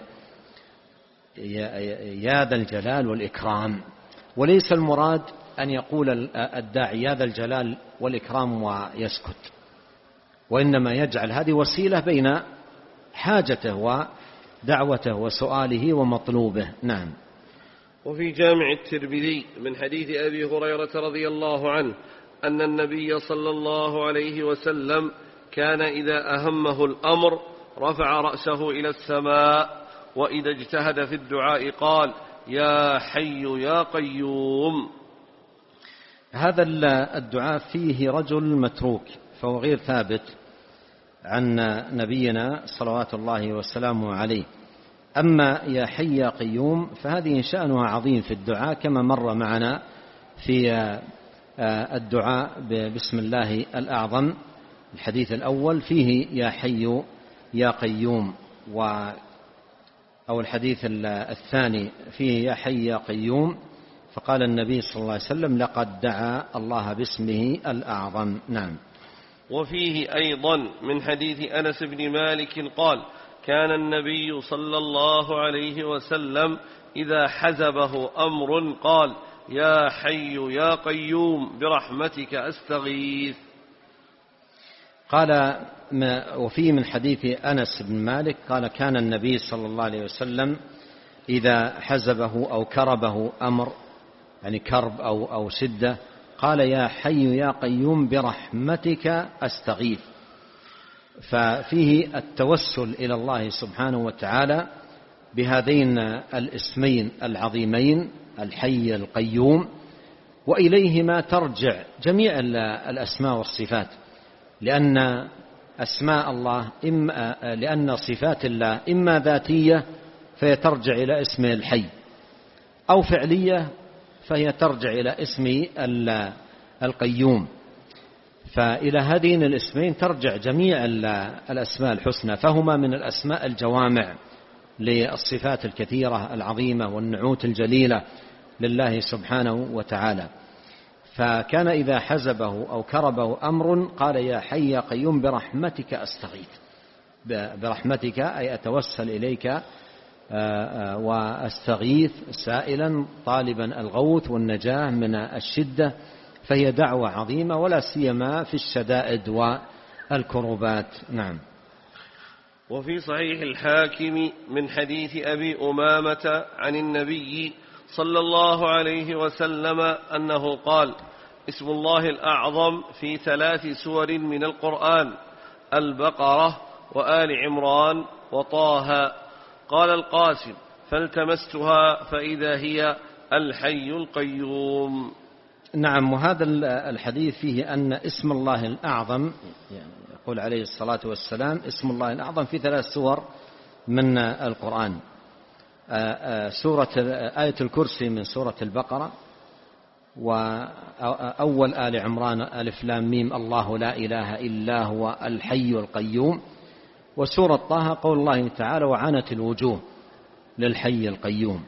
يا ذا الجلال والإكرام. وليس المراد أن يقول الداعي يا ذا الجلال والإكرام ويسكت، وإنما يجعل هذه وسيلة بين حاجته ودعوته وسؤاله ومطلوبه. نعم.
وفي جامع الترمذي من حديث أبي هريرة رضي الله عنه أن النبي صلى الله عليه وسلم كان إذا أهمه الأمر رفع رأسه إلى السماء، وإذا اجتهد في الدعاء قال: يا حي يا قيوم.
هذا الدعاء فيه رجل متروك، فهو غير ثابت عن نبينا صلوات الله وسلامه عليه. أما يا حي يا قيوم فهذه شأنها عظيم في الدعاء، كما مر معنا في الدعاء بسم الله الأعظم. الحديث الأول فيه يا حي يا قيوم، و أو الحديث الثاني فيه يا حي يا قيوم، فقال النبي صلى الله عليه وسلم: لقد دعا الله باسمه الأعظم. نعم.
وفيه أيضا من حديث أنس بن مالك قال: كان النبي صلى الله عليه وسلم إذا حزبه أمر قال: يا حي يا قيوم برحمتك أستغيث.
قال وفيه من حديث أنس بن مالك قال: كان النبي صلى الله عليه وسلم إذا حزبه أو كربه أمر، يعني كرب أو, أو شدة، قال: يا حي يا قيوم برحمتك أستغيث. ففيه التوسل إلى الله سبحانه وتعالى بهذين الاسمين العظيمين الحي القيوم، وإليهما ترجع جميع الأسماء والصفات، لأن أسماء الله إما لأن صفات الله إما ذاتية فهي ترجع إلى اسمه الحي، أو فعلية فهي ترجع إلى اسم القيوم. فإلى هذين الاسمين ترجع جميع الأسماء الحسنى، فهما من الأسماء الجوامع للصفات الكثيرة العظيمة والنعوت الجليلة لله سبحانه وتعالى. فكان إذا حزبه أو كربه أمر قال: يا حي يا قيوم برحمتك أستغيث. برحمتك أي أتوسل إليك وأستغيث، سائلا طالبا الغوث والنجاة من الشدة. فهي دعوة عظيمة، ولا سيما في الشدائد والكربات. نعم.
وفي صحيح الحاكم من حديث أبي أمامة عن النبي صلى الله عليه وسلم أنه قال: اسم الله الأعظم في ثلاث سور من القرآن: البقرة وآل عمران وطه. قال القاسم: فالتمستها فإذا هي الحي القيوم.
نعم. وهذا الحديث فيه أن اسم الله الأعظم، يعني يقول عليه الصلاة والسلام اسم الله الأعظم في ثلاث سور من القرآن: سورة آية الكرسي من سورة البقرة، وأول آل عمران ألف لام ميم الله لا إله إلا هو الحي القيوم، وسورة طه قول الله تعالى وعنت الوجوه للحي القيوم.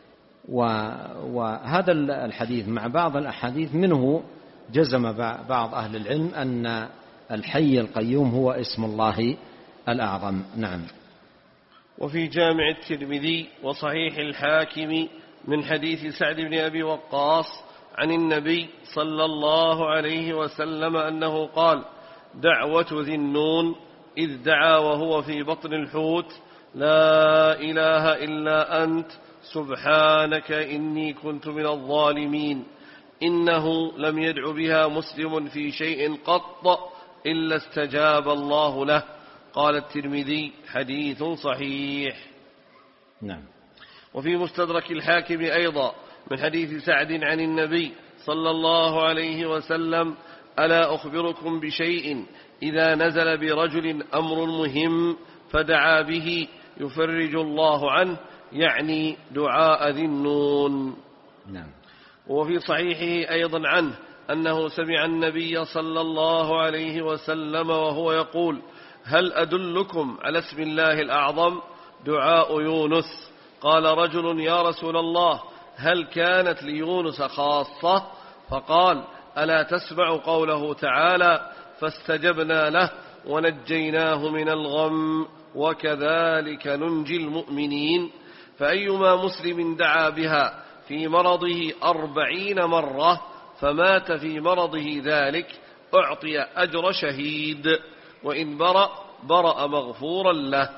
وهذا الحديث مع بعض الأحاديث منه جزم بعض أهل العلم أن الحي القيوم هو اسم الله الأعظم. نعم.
وفي جامع الترمذي وصحيح الحاكم من حديث سعد بن أبي وقاص عن النبي صلى الله عليه وسلم أنه قال دعوة ذي النون إذ دعا وهو في بطن الحوت لا إله إلا أنت سبحانك إني كنت من الظالمين إنه لم يدع بها مسلم في شيء قط إلا استجاب الله له. قال الترمذي حديث صحيح.
نعم.
وفي مستدرك الحاكم أيضا من حديث سعد عن النبي صلى الله عليه وسلم ألا أخبركم بشيء إذا نزل برجل أمر مهم فدعا به يفرج الله عنه، يعني دعاء ذي النون.
نعم.
وفي صحيحه أيضا عنه أنه سمع النبي صلى الله عليه وسلم وهو يقول هل أدلكم على اسم الله الأعظم دعاء يونس؟ قال رجل يا رسول الله هل كانت ليونس خاصة؟ فقال ألا تسمع قوله تعالى فاستجبنا له ونجيناه من الغم وكذلك ننجي المؤمنين. فأيما مسلم دعا بها في مرضه أربعين مرة فمات في مرضه ذلك أعطي أجر شهيد، وإن برأ برأ مغفورا له.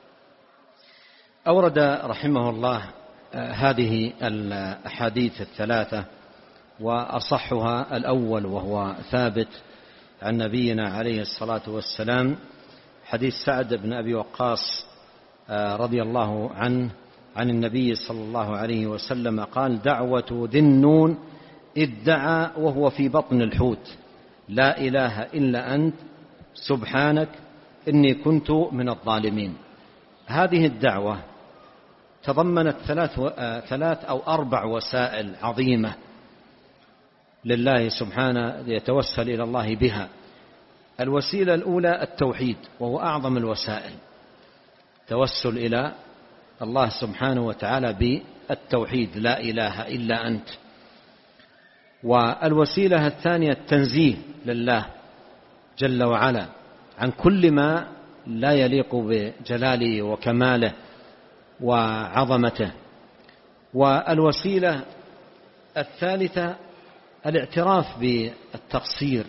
أورد رحمه الله هذه الأحاديث الثلاثة، وأصحها الأول وهو ثابت عن نبينا عليه الصلاة والسلام حديث سعد بن أبي وقاص رضي الله عنه عن النبي صلى الله عليه وسلم قال دعوة ذي النون إذ دعا وهو في بطن الحوت لا إله إلا أنت سبحانك إني كنت من الظالمين. هذه الدعوة تضمنت ثلاث, و... ثلاث أو أربع وسائل عظيمة لله سبحانه يتوسل إلى الله بها. الوسيلة الأولى التوحيد، وهو أعظم الوسائل، توسل إلى الله سبحانه وتعالى بالتوحيد لا إله إلا أنت. والوسيلة الثانية التنزيه لله جل وعلا عن كل ما لا يليق بجلاله وكماله وعظمته. والوسيلة الثالثة الاعتراف بالتقصير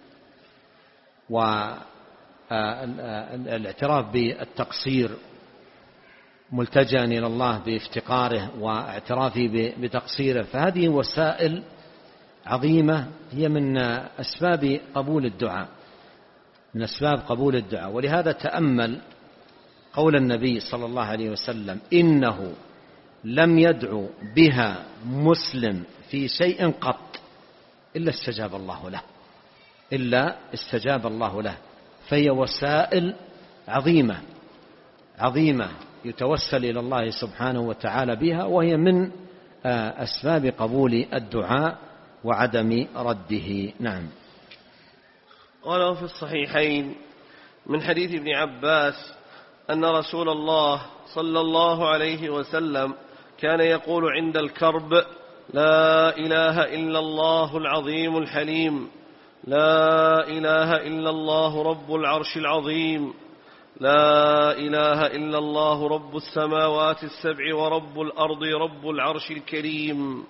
والاعتراف بالتقصير ملتجأ إلى الله بافتقاره واعترافه بتقصيره. فهذه وسائل عظيمة هي من أسباب قبول الدعاء، من أسباب قبول الدعاء. ولهذا تأمل قول النبي صلى الله عليه وسلم إنه لم يدعو بها مسلم في شيء قط إلا استجاب الله له، إلا استجاب الله له. فهي وسائل عظيمة عظيمة يتوسل إلى الله سبحانه وتعالى بها، وهي من أسباب قبول الدعاء وعدم رده. نعم.
قال في الصحيحين من حديث ابن عباس أن رسول الله صلى الله عليه وسلم كان يقول عند الكرب لا إله إلا الله العظيم الحليم، لا إله إلا الله رب العرش العظيم، لا إله إلا الله رب السماوات السبع ورب الأرض رب العرش الكريم.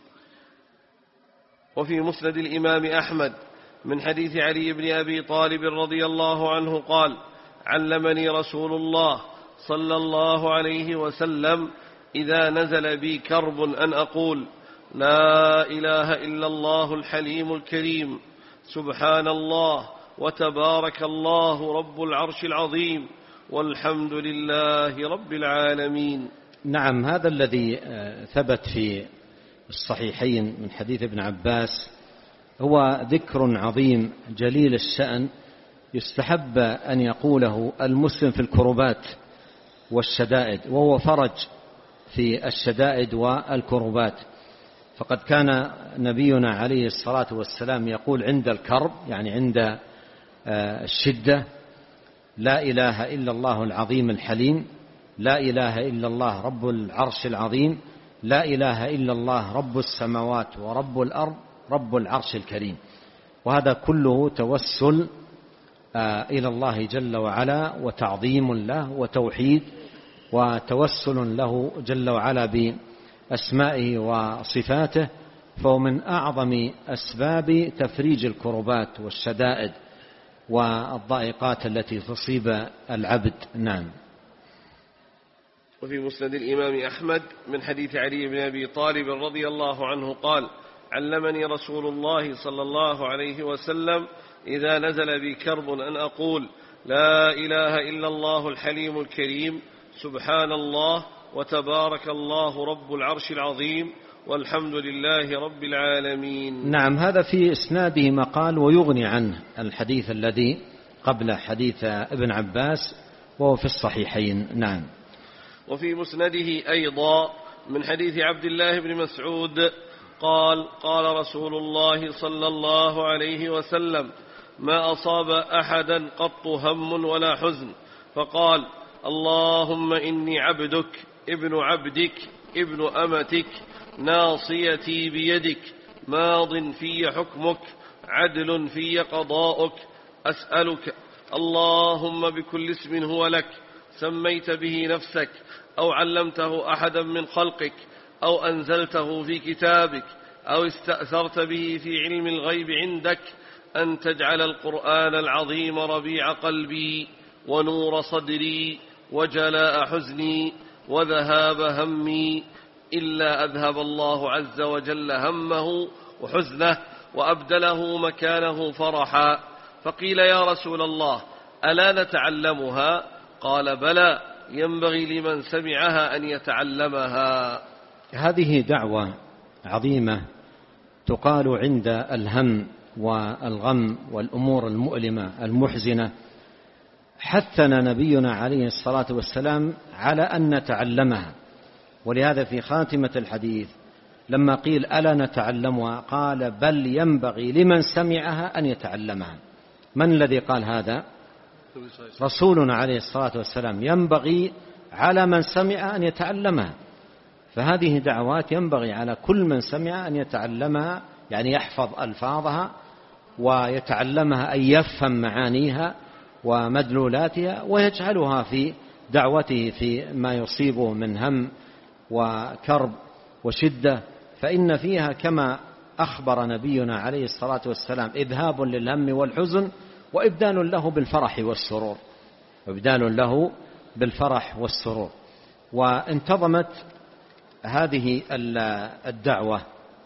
وفي مسند الإمام أحمد من حديث علي بن أبي طالب رضي الله عنه قال علمني رسول الله صلى الله عليه وسلم إذا نزل بي كرب أن أقول لا إله إلا الله الحليم الكريم، سبحان الله وتبارك الله رب العرش العظيم، والحمد لله رب العالمين.
نعم. هذا الذي ثبت في الصحيحين من حديث ابن عباس هو ذكر عظيم جليل الشأن يستحب أن يقوله المسلم في الكربات والشدائد، وهو فرج في الشدائد والكربات. فقد كان نبينا عليه الصلاة والسلام يقول عند الكرب، يعني عند الشدة، لا إله إلا الله العظيم الحليم، لا إله إلا الله رب العرش العظيم، لا إله إلا الله رب السماوات ورب الأرض رب العرش الكريم. وهذا كله توسل إلى الله جل وعلا وتعظيم له وتوحيد وتوسل له جل وعلا بأسمائه وصفاته، فهو من أعظم أسباب تفريج الكربات والشدائد والضائقات التي تصيب العبد. نعم.
وفي مسند الإمام أحمد من حديث علي بن أبي طالب رضي الله عنه قال: علمني رسول الله صلى الله عليه وسلم إذا نزل بي كرب أن أقول: لا إله إلا الله الحليم الكريم، سبحان الله وتبارك الله رب العرش العظيم، والحمد لله رب العالمين.
نعم. هذا في إسناده مقال ويغني عنه الحديث الذي قبل حديث ابن عباس، وهو في الصحيحين. نعم.
وفي مسنده أيضا من حديث عبد الله بن مسعود قال: قال رسول الله صلى الله عليه وسلم: ما أصاب أحدا قط هم ولا حزن فقال: اللهم إني عبدك ابن عبدك ابن أمتك ناصيتي بيدك ماض في حكمك عدل في قضاؤك، أسألك اللهم بكل اسم هو لك سميت به نفسك أو علمته أحدا من خلقك أو أنزلته في كتابك أو استأثرت به في علم الغيب عندك أن تجعل القرآن العظيم ربيع قلبي ونور صدري وجلاء حزني وذهاب همي، إلا أذهب الله عز وجل همه وحزنه وأبدله مكانه فرحا. فقيل: يا رسول الله ألا نتعلمها؟ قال: بلى، ينبغي لمن سمعها أن يتعلمها.
هذه دعوة عظيمة تقال عند الهم والغم والأمور المؤلمة المحزنة. حثنا نبينا عليه الصلاة والسلام على أن نتعلمها، ولهذا في خاتمة الحديث لما قيل ألا نتعلمها قال: بل ينبغي لمن سمعها أن يتعلمها. من الذي قال هذا؟ رسولنا عليه الصلاة والسلام. ينبغي على من سمع أن يتعلمها، فهذه دعوات ينبغي على كل من سمع أن يتعلمها، يعني يحفظ ألفاظها ويتعلمها، أن يفهم معانيها ومدلولاتها ويجعلها في دعوته في ما يصيبه من هم وكرب وشدة، فإن فيها كما أخبر نبينا عليه الصلاة والسلام إذهاب للهم والحزن وإبدال له بالفرح والسرور، وإبدال له بالفرح والسرور. وانتظمت هذه الدعوة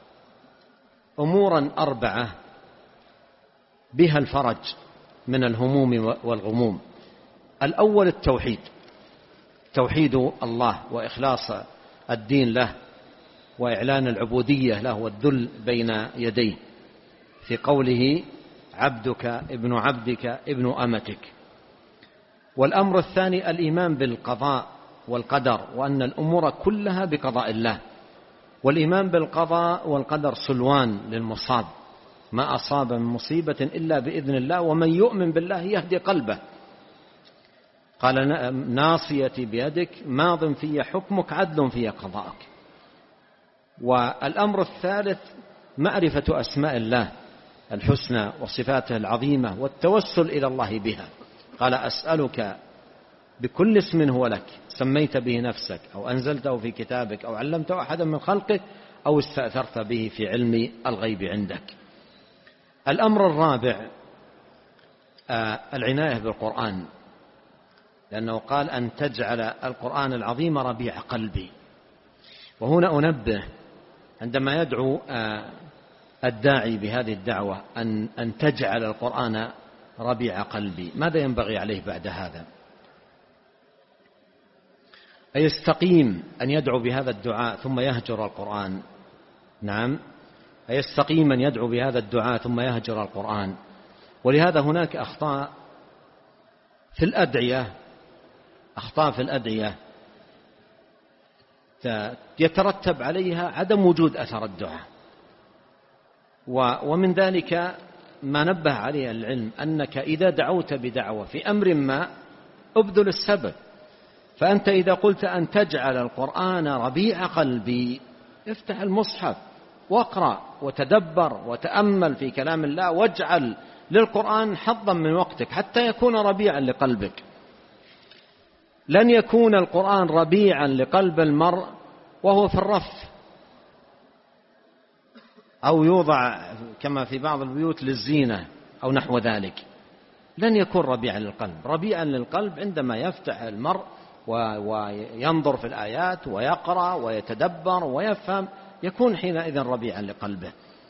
أمورا أربعة بها الفرج من الهموم والغموم. الأول التوحيد، توحيد الله وإخلاص الدين له وإعلان العبودية له والذل بين يديه، في قوله: عبدك ابن عبدك ابن أمتك. والأمر الثاني الإيمان بالقضاء والقدر، وأن الأمور كلها بقضاء الله، والإيمان بالقضاء والقدر سلوان للمصاب، ما أصاب من مصيبة إلا بإذن الله، ومن يؤمن بالله يهدي قلبه. قال: ناصيتي بيدك ماض في حكمك عدل في قضاءك. والأمر الثالث معرفة أسماء الله الحسنى وصفاته العظيمة والتوسل إلى الله بها. قال: أسألك بكل اسم هو لك سميت به نفسك أو أنزلته في كتابك أو علمته أحدا من خلقك أو استأثرت به في علم الغيب عندك. الأمر الرابع آه العناية بالقرآن، لأنه قال: أن تجعل القرآن العظيم ربيع قلبي. وهنا أنبه عندما يدعو آه الداعي بهذه الدعوة أن, أن تجعل القرآن ربيع قلبي، ماذا ينبغي عليه بعد هذا؟ أيستقيم أن يدعو بهذا الدعاء ثم يهجر القرآن؟ نعم، أيستقيم أن يدعو بهذا الدعاء ثم يهجر القرآن. ولهذا هناك أخطاء في الأدعية، أخطاء في الأدعية يترتب عليها عدم وجود أثر الدعاء. ومن ذلك ما نبه عليه العلم أنك إذا دعوت بدعوة في أمر ما ابذل السبب. فأنت إذا قلت أن تجعل القرآن ربيع قلبي، افتح المصحف واقرأ وتدبر وتأمل في كلام الله، واجعل للقرآن حظا من وقتك حتى يكون ربيعا لقلبك. لن يكون القرآن ربيعا لقلب المرء وهو في الرف أو يوضع كما في بعض البيوت للزينة أو نحو ذلك. لن يكون ربيعا للقلب. ربيعا للقلب عندما يفتح المرء وينظر في الآيات ويقرأ ويتدبر ويفهم، يكون حينئذ ربيعا لقلبه.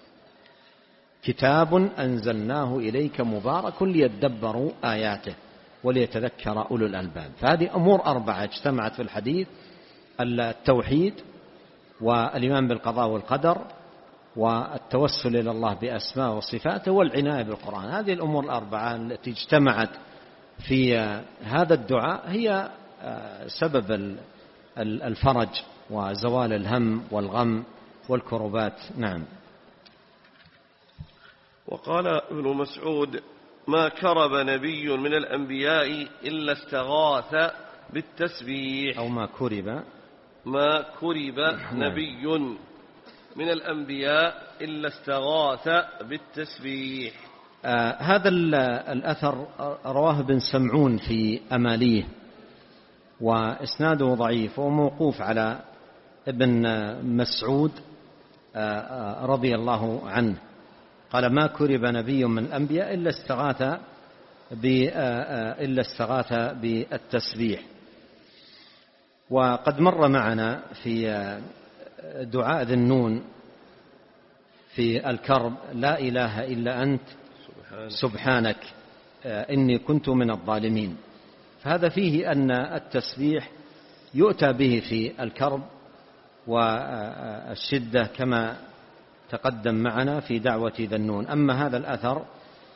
كتاب أنزلناه إليك مبارك ليدبروا آياته وليتذكر أولو الألباب. فهذه أمور أربعة اجتمعت في الحديث: التوحيد، والإيمان بالقضاء والقدر، والتوسل إلى الله بأسماء وصفاته، والعناية بالقرآن. هذه الأمور الأربعة التي اجتمعت في هذا الدعاء هي سبب الفرج وزوال الهم والغم والكربات. نعم.
وقال ابن مسعود: ما كرب نبي من الأنبياء إلا استغاث بالتسبيح.
أو ما كرب
ما كرب نبي من الأنبياء إلا استغاث بالتسبيح.
آه هذا الأثر رواه ابن سمعون في أماليه، وإسناده ضعيف وموقوف على ابن مسعود آه رضي الله عنه. قال: ما كرب نبي من الأنبياء إلا استغاث إلا استغاث بالتسبيح. وقد مر معنا في دعاء ذي النون في الكرب: لا إله إلا أنت سبحانك إني كنت من الظالمين. فهذا فيه أن التسبيح يؤتى به في الكرب والشدة كما تقدم معنا في دعوة ذي النون. أما هذا الأثر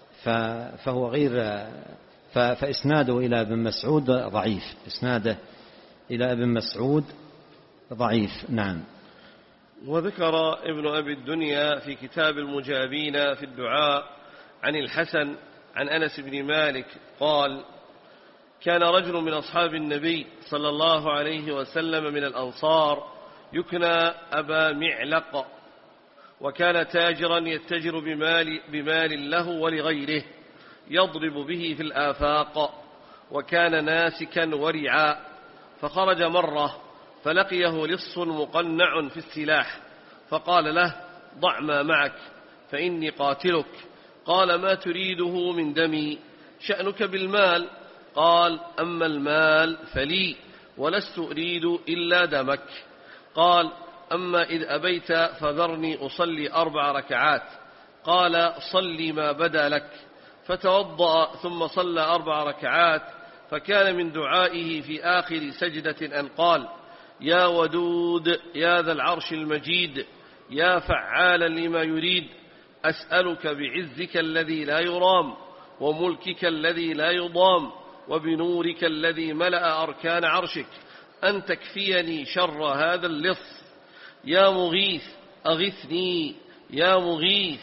فهو غير فإسناده إلى ابن مسعود ضعيف. إسناده إلى ابن مسعود ضعيف. نعم.
وذكر ابن أبي الدنيا في كتاب المجابين في الدعاء عن الحسن عن أنس بن مالك قال: كان رجل من أصحاب النبي صلى الله عليه وسلم من الأنصار يكنى أبا معلق، وكان تاجرا يتجر بمال, بمال له ولغيره يضرب به في الآفاق، وكان ناسكا ورعا. فخرج مرة فلقيه لص مقنع في السلاح، فقال له: ضع ما معك فإني قاتلك. قال: ما تريده من دمي؟ شأنك بالمال؟ قال: أما المال فلي ولست أريد إلا دمك. قال: أما إذ أبيت فذرني أصلي أربع ركعات. قال: صلي ما بدا لك. فتوضأ ثم صلى أربع ركعات، فكان من دعائه في آخر سجدة أن قال: يا ودود يا ذا العرش المجيد يا فعالا لما يريد، أسألك بعزك الذي لا يرام وملكك الذي لا يضام وبنورك الذي ملأ أركان عرشك أن تكفيني شر هذا اللص. يا مغيث أغثني يا مغيث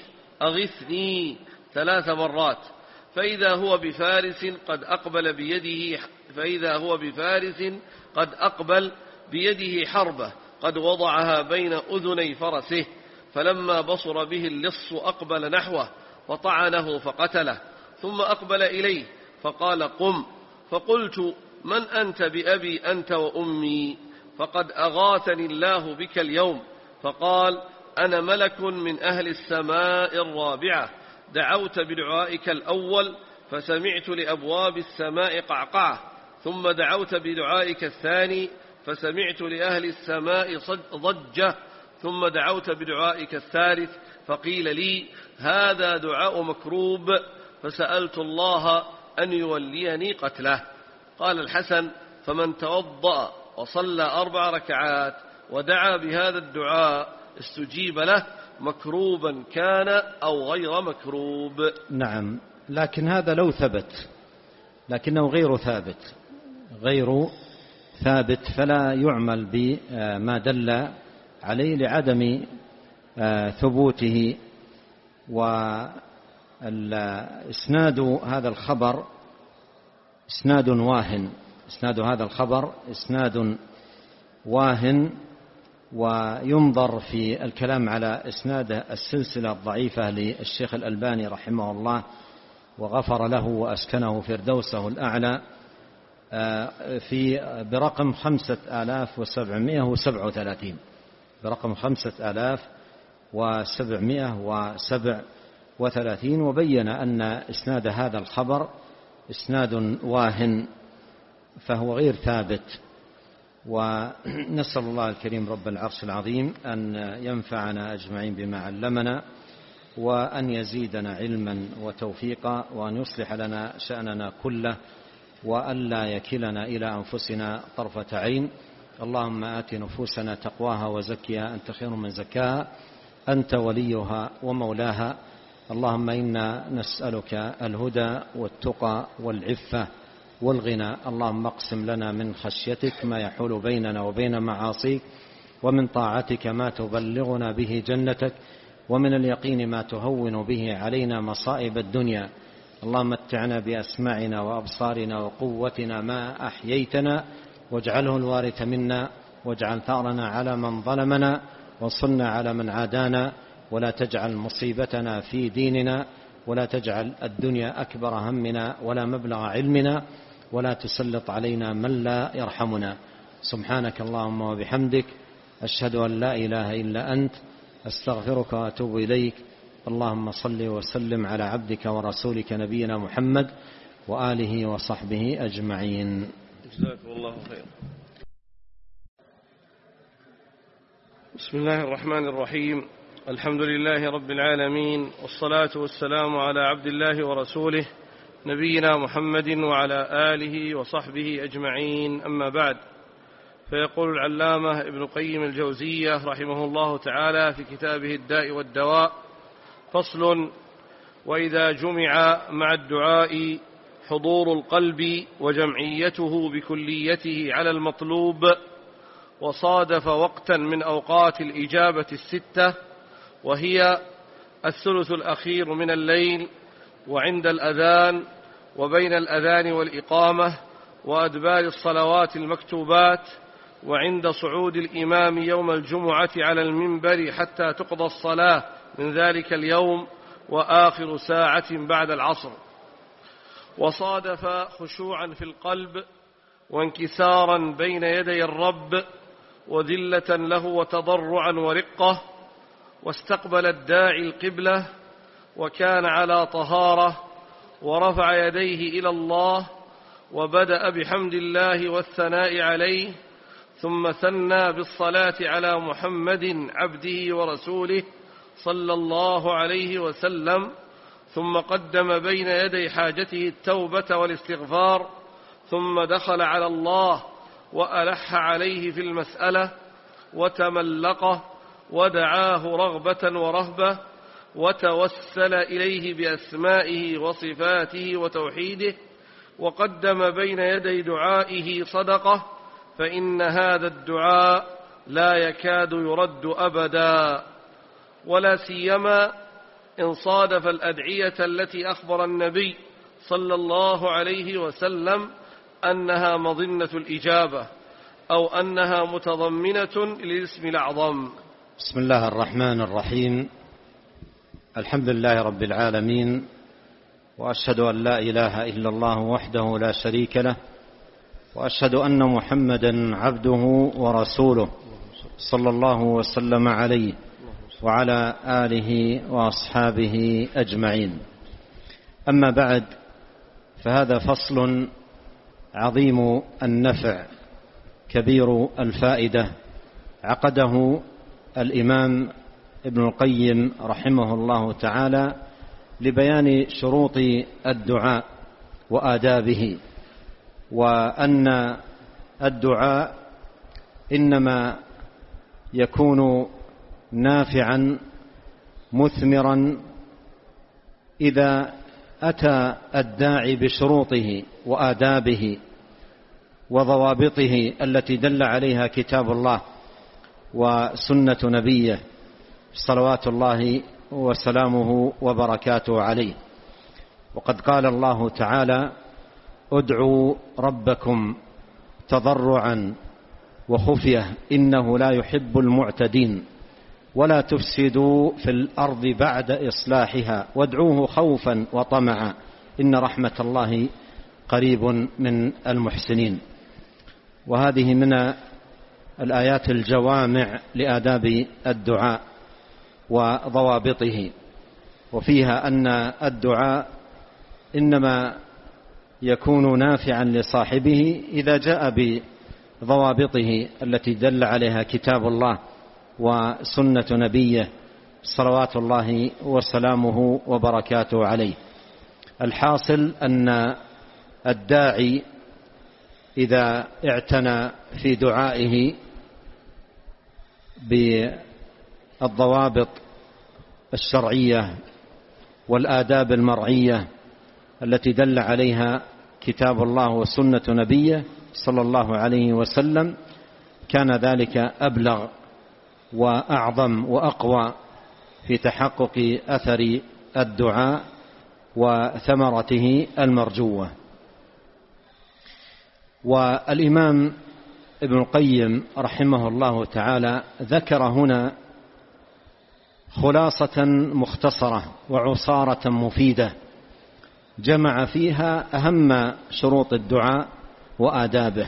أغثني ثلاث مرات. فإذا هو بفارس قد أقبل بيده فإذا هو بفارس قد أقبل بيده حربة قد وضعها بين أذني فرسه، فلما بصر به اللص أقبل نحوه وطعنه فقتله، ثم أقبل إليه فقال: قم. فقلت: من أنت بأبي أنت وأمي؟ فقد أغاثني الله بك اليوم. فقال: أنا ملك من أهل السماء الرابعة، دعوت بدعائك الأول فسمعت لأبواب السماء قعقعة، ثم دعوت بدعائك الثاني فسمعت لأهل السماء ضجة، ثم دعوت بدعائك الثالث فقيل لي: هذا دعاء مكروب، فسألت الله أن يوليني قتله. قال الحسن: فمن توضأ وصلى أربع ركعات ودعا بهذا الدعاء استجيب له، مكروبا كان أو غير مكروب.
نعم، لكن هذا لو ثبت، لكنه غير ثابت غير ثابت فلا يعمل بما دل عليه لعدم ثبوته. وإسناد هذا الخبر إسناد واهن، إسناد هذا الخبر إسناد واهن، وينظر في الكلام على إسناد السلسلة الضعيفة للشيخ الألباني رحمه الله وغفر له وأسكنه فردوسه الأعلى في برقم خمسة آلاف وسبعمائة وسبعة وثلاثين، برقم خمسة آلاف وسبعمائة وسبعة وثلاثين، وبين أن إسناد هذا الخبر إسناد واهن فهو غير ثابت. ونسأل الله الكريم رب العرش العظيم أن ينفعنا أجمعين بما علمنا، وأن يزيدنا علما وتوفيقا، وأن يصلح لنا شأننا كله، وأن لا يكلنا إلى أنفسنا طرفة عين. اللهم آت نفوسنا تقواها وزكها أنت خير من زكاها أنت وليها ومولاها. اللهم إنا نسألك الهدى والتقى والعفة والغنى. اللهم اقسم لنا من خشيتك ما يحول بيننا وبين معاصيك، ومن طاعتك ما تبلغنا به جنتك، ومن اليقين ما تهون به علينا مصائب الدنيا. اللهم متعنا بأسماعنا وأبصارنا وقوتنا ما أحييتنا، واجعله الوارث منا، واجعل ثأرنا على من ظلمنا، وانصرنا على من عادانا، ولا تجعل مصيبتنا في ديننا، ولا تجعل الدنيا أكبر همنا ولا مبلغ علمنا، ولا تسلط علينا من لا يرحمنا. سبحانك اللهم وبحمدك، أشهد أن لا إله إلا أنت، أستغفرك وأتوب إليك. اللهم صل وسلم على عبدك ورسولك نبينا محمد وآله وصحبه أجمعين.
جزاكم الله خير. بسم الله الرحمن الرحيم. الحمد لله رب العالمين، والصلاة والسلام على عبد الله ورسوله نبينا محمد وعلى آله وصحبه أجمعين. أما بعد، فيقول العلامة ابن قيم الجوزية رحمه الله تعالى في كتابه الداء والدواء: فصل: وإذا جمع مع الدعاء حضور القلب وجمعيته بكليته على المطلوب، وصادف وقتا من أوقات الإجابة الستة، وهي الثلث الأخير من الليل، وعند الأذان، وبين الأذان والإقامة، وأدبار الصلوات المكتوبات، وعند صعود الإمام يوم الجمعة على المنبر حتى تقضى الصلاة من ذلك اليوم، وآخر ساعة بعد العصر. وصادف خشوعا في القلب وانكسارا بين يدي الرب وذلة له وتضرعا ورقة، واستقبل الداعي القبلة، وكان على طهارة، ورفع يديه إلى الله، وبدأ بحمد الله والثناء عليه، ثم ثنى بالصلاة على محمد عبده ورسوله صلى الله عليه وسلم، ثم قدم بين يدي حاجته التوبة والاستغفار، ثم دخل على الله وألح عليه في المسألة وتملقه ودعاه رغبة ورهبة، وتوسل إليه بأسمائه وصفاته وتوحيده، وقدم بين يدي دعائه صدقة، فإن هذا الدعاء لا يكاد يرد أبدا، ولا سيما إن صادف الأدعية التي أخبر النبي صلى الله عليه وسلم أنها مظنة الإجابة، أو أنها متضمنة للاسم الأعظم.
بسم الله الرحمن الرحيم. الحمد لله رب العالمين، وأشهد أن لا إله إلا الله وحده لا شريك له، وأشهد أن محمدا عبده ورسوله صلى الله وسلم عليه وعلى آله وأصحابه أجمعين. أما بعد، فهذا فصل عظيم النفع كبير الفائدة عقده الإمام ابن القيم رحمه الله تعالى لبيان شروط الدعاء وآدابه، وأن الدعاء إنما يكون نافعا مثمرا إذا أتى الداعي بشروطه وآدابه وضوابطه التي دل عليها كتاب الله وسنة نبيه صلوات الله وسلامه وبركاته عليه. وقد قال الله تعالى: ادعوا ربكم تضرعا وخفية إنه لا يحب المعتدين ولا تفسدوا في الأرض بعد إصلاحها وادعوه خوفا وطمعا إن رحمة الله قريب من المحسنين. وهذه من الآيات الجوامع لآداب الدعاء وضوابطه، وفيها أن الدعاء إنما يكون نافعا لصاحبه إذا جاء بضوابطه التي دل عليها كتاب الله وسنة نبيه صلوات الله وسلامه وبركاته عليه. الحاصل أن الداعي إذا اعتنى في دعائه بالضوابط الشرعية والآداب المرعية التي دل عليها كتاب الله وسنة نبيه صلى الله عليه وسلم كان ذلك أبلغ وأعظم وأقوى في تحقق أثر الدعاء وثمرته المرجوة. والإمام ابن القيم رحمه الله تعالى ذكر هنا خلاصة مختصرة وعصارة مفيدة جمع فيها أهم شروط الدعاء وآدابه.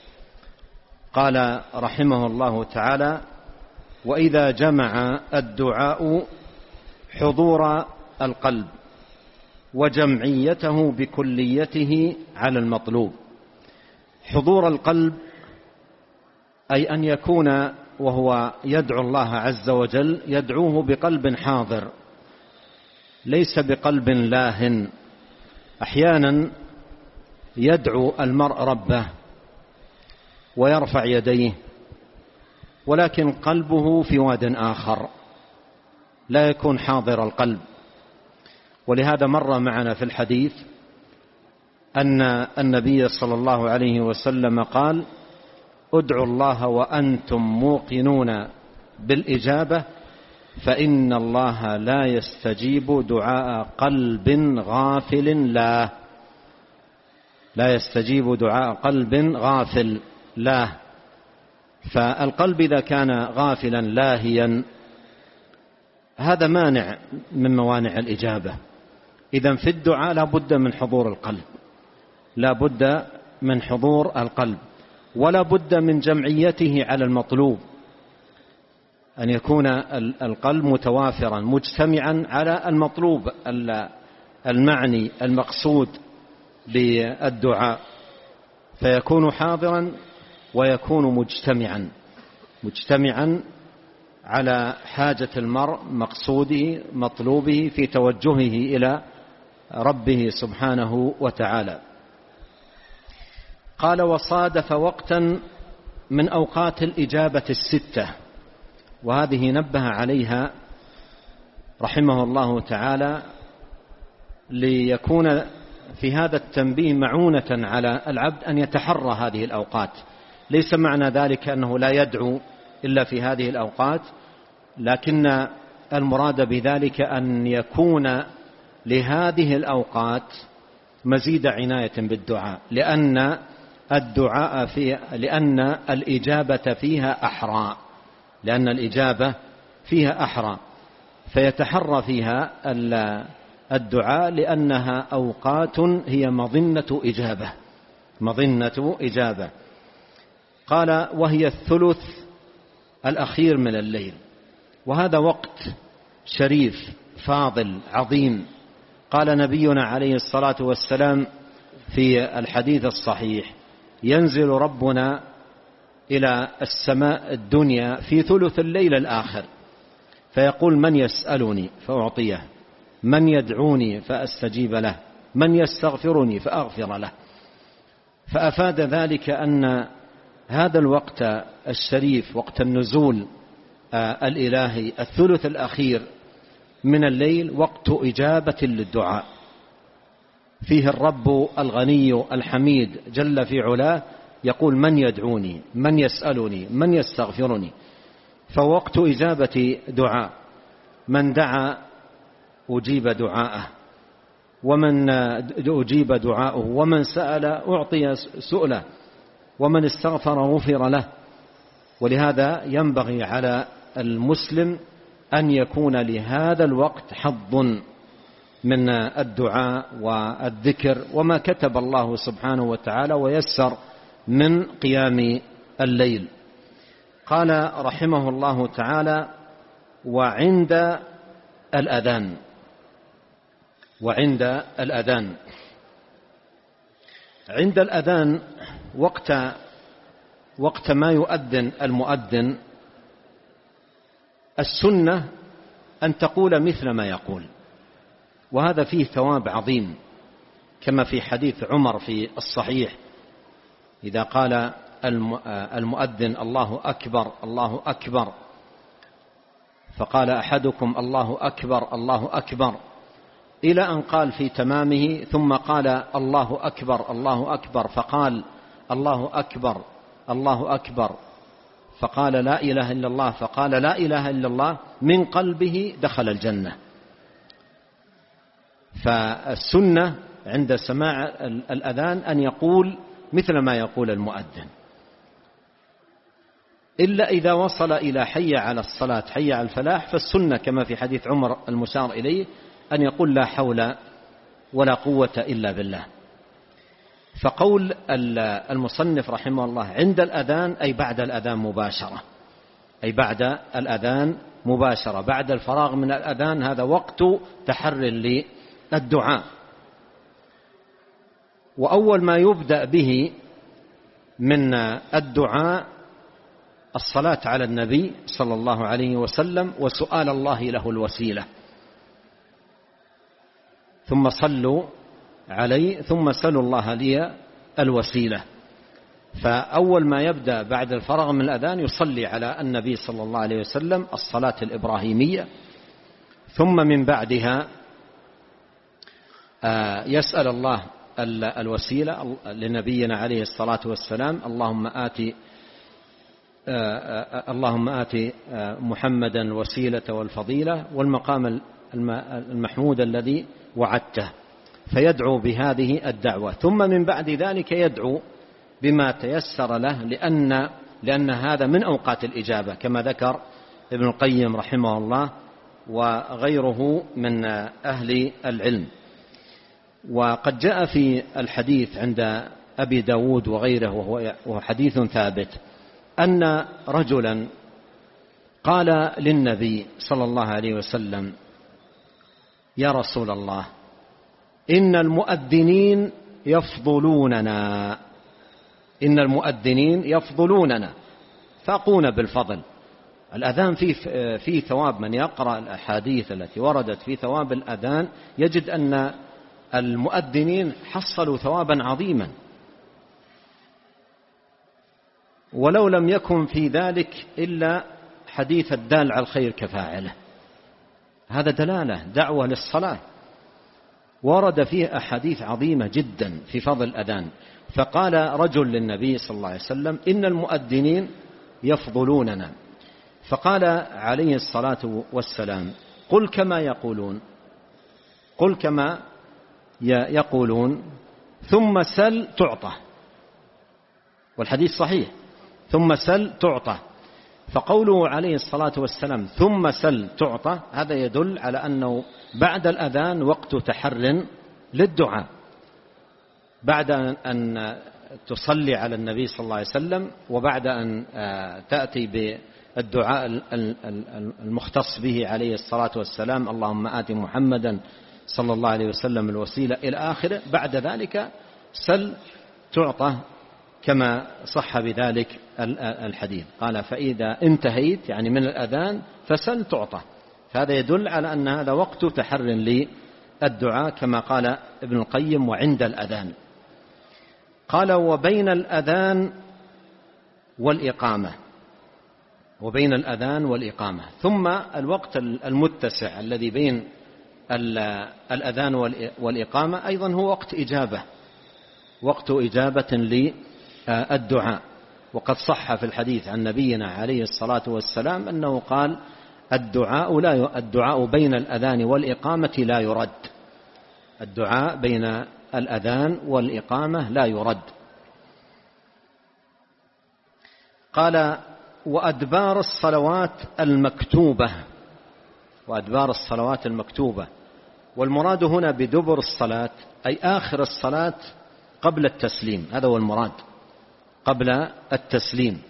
قال رحمه الله تعالى: وإذا جمع الدعاء حضور القلب وجمعيته بكليته على المطلوب. حضور القلب أي أن يكون وهو يدعو الله عز وجل يدعوه بقلب حاضر ليس بقلب لاهٍ. أحيانا يدعو المرء ربه ويرفع يديه ولكن قلبه في واد آخر لا يكون حاضر القلب. ولهذا مر معنا في الحديث أن النبي صلى الله عليه وسلم قال: ادعوا الله وأنتم موقنون بالإجابة فإن الله لا يستجيب دعاء قلب غافل لا لا يستجيب دعاء قلب غافل لا. فالقلب إذا كان غافلا لاهيا هذا مانع من موانع الإجابة. إذن في الدعاء لا بد من حضور القلب لا بد من حضور القلب ولا بد من جمعيته على المطلوب، أن يكون القلب متوافرا مجتمعا على المطلوب المعني المقصود بالدعاء، فيكون حاضرا ويكون مجتمعا مجتمعا على حاجة المرء مقصوده مطلوبه في توجهه إلى ربه سبحانه وتعالى. قال: وصادف وقتا من أوقات الإجابة الستة، وهذه نبه عليها رحمه الله تعالى ليكون في هذا التنبيه معونة على العبد أن يتحرى هذه الأوقات. ليس معنى ذلك أنه لا يدعو إلا في هذه الأوقات، لكن المراد بذلك أن يكون لهذه الأوقات مزيد عناية بالدعاء، لأن الدعاء في لأن الإجابة فيها أحرى لأن الإجابة فيها أحرى فيتحرى فيها الدعاء لأنها أوقات هي مظنة إجابة مظنة إجابة. قال: وهي الثلث الأخير من الليل، وهذا وقت شريف فاضل عظيم. قال نبينا عليه الصلاة والسلام في الحديث الصحيح: ينزل ربنا إلى السماء الدنيا في ثلث الليل الآخر فيقول: من يسألني فأعطيه، من يدعوني فأستجيب له، من يستغفرني فأغفر له. فأفاد ذلك أن هذا الوقت الشريف وقت النزول الإلهي الثلث الأخير من الليل وقت إجابة للدعاء، فيه الرب الغني الحميد جل في علاه يقول: من يدعوني، من يسألني، من يستغفرني. فوقت إجابة دعاء، من دعا أجيب دعاءه، ومن أجيب دعاؤه، ومن سأل أعطي سؤله، ومن استغفر غفر له. ولهذا ينبغي على المسلم أن يكون لهذا الوقت حظ من الدعاء والذكر وما كتب الله سبحانه وتعالى ويسر من قيام الليل. قال رحمه الله تعالى: وعند الأذان وعند الأذان عند الأذان وقت وقت ما يؤذن المؤذن، السنة أن تقول مثل ما يقول، وهذا فيه ثواب عظيم، كما في حديث عمر في الصحيح إذا قال المؤذن: الله أكبر الله أكبر، فقال أحدكم: الله أكبر الله أكبر، إلى أن قال في تمامه: ثم قال: الله أكبر الله أكبر، فقال: الله أكبر الله أكبر، فقال: لا إله إلا الله، فقال: لا إله إلا الله، من قلبه دخل الجنة. فالسنة عند سماع الأذان أن يقول مثل ما يقول المؤذن، إلا إذا وصل إلى حي على الصلاة حي على الفلاح، فالسنة كما في حديث عمر المشار إليه أن يقول: لا حول ولا قوة إلا بالله. فقول المصنف رحمه الله عند الأذان أي بعد الأذان مباشرة، أي بعد الأذان مباشرة، بعد الفراغ من الأذان، هذا وقت تحر للدعاء. وأول ما يبدأ به من الدعاء الصلاة على النبي صلى الله عليه وسلم وسؤال الله له الوسيلة، ثم صلوا عليه، ثم سلوا الله لي الوسيلة. فأول ما يبدأ بعد الفراغ من الأذان يصلي على النبي صلى الله عليه وسلم الصلاة الإبراهيمية، ثم من بعدها يسأل الله الوسيلة لنبينا عليه الصلاة والسلام: اللهم آتي اللهم آتي محمدا الوسيلة والفضيلة والمقام المحمود الذي وعدته، فيدعو بهذه الدعوة. ثم من بعد ذلك يدعو بما تيسر له، لأن لأن هذا من أوقات الإجابة، كما ذكر ابن القيم رحمه الله وغيره من أهل العلم. وقد جاء في الحديث عند أبي داود وغيره، وهو حديث ثابت، أن رجلا قال للنبي صلى الله عليه وسلم: يا رسول الله، إن المؤذنين يفضلوننا إن المؤذنين يفضلوننا فاقون بالفضل. الأذان فيه, فيه ثواب، من يقرأ الأحاديث التي وردت في ثواب الأذان يجد أن المؤذنين حصلوا ثوابا عظيما، ولو لم يكن في ذلك إلا حديث الدال على الخير كفاعله. هذا دلالة دعوة للصلاة، ورد فيه أحاديث عظيمة جدا في فضل الأذان. فقال رجل للنبي صلى الله عليه وسلم: إن المؤذنين يفضلوننا. فقال عليه الصلاة والسلام: قل كما يقولون قل كما يقولون ثم سل تعطى. والحديث صحيح: ثم سل تعطى. فقوله عليه الصلاة والسلام ثم سل تعطى هذا يدل على أنه بعد الأذان وقت تحر للدعاء، بعد أن تصلي على النبي صلى الله عليه وسلم، وبعد أن تأتي بالدعاء المختص به عليه الصلاة والسلام: اللهم آت محمدا صلى الله عليه وسلم الوسيلة إلى آخره. بعد ذلك سل تعطى كما صح بذلك الحديث. قال: فإذا انتهيت يعني من الأذان فسل تعطى. هذا يدل على أن هذا وقت تحر للدعاء كما قال ابن القيم: وعند الأذان. قال: وبين الأذان والإقامة وبين الأذان والإقامة ثم الوقت المتسع الذي بين الأذان والإقامة أيضا هو وقت إجابة وقت إجابة للدعاء. وقد صح في الحديث عن نبينا عليه الصلاة والسلام أنه قال: الدعاء لا الدعاء بين الأذان والإقامة لا يرد. الدعاء بين الأذان والإقامة لا يرد. قال وأدبار الصلوات المكتوبة، وأدبار الصلوات المكتوبة، والمراد هنا بدبر الصلاة أي آخر الصلاة قبل التسليم، هذا هو المراد، قبل التسليم،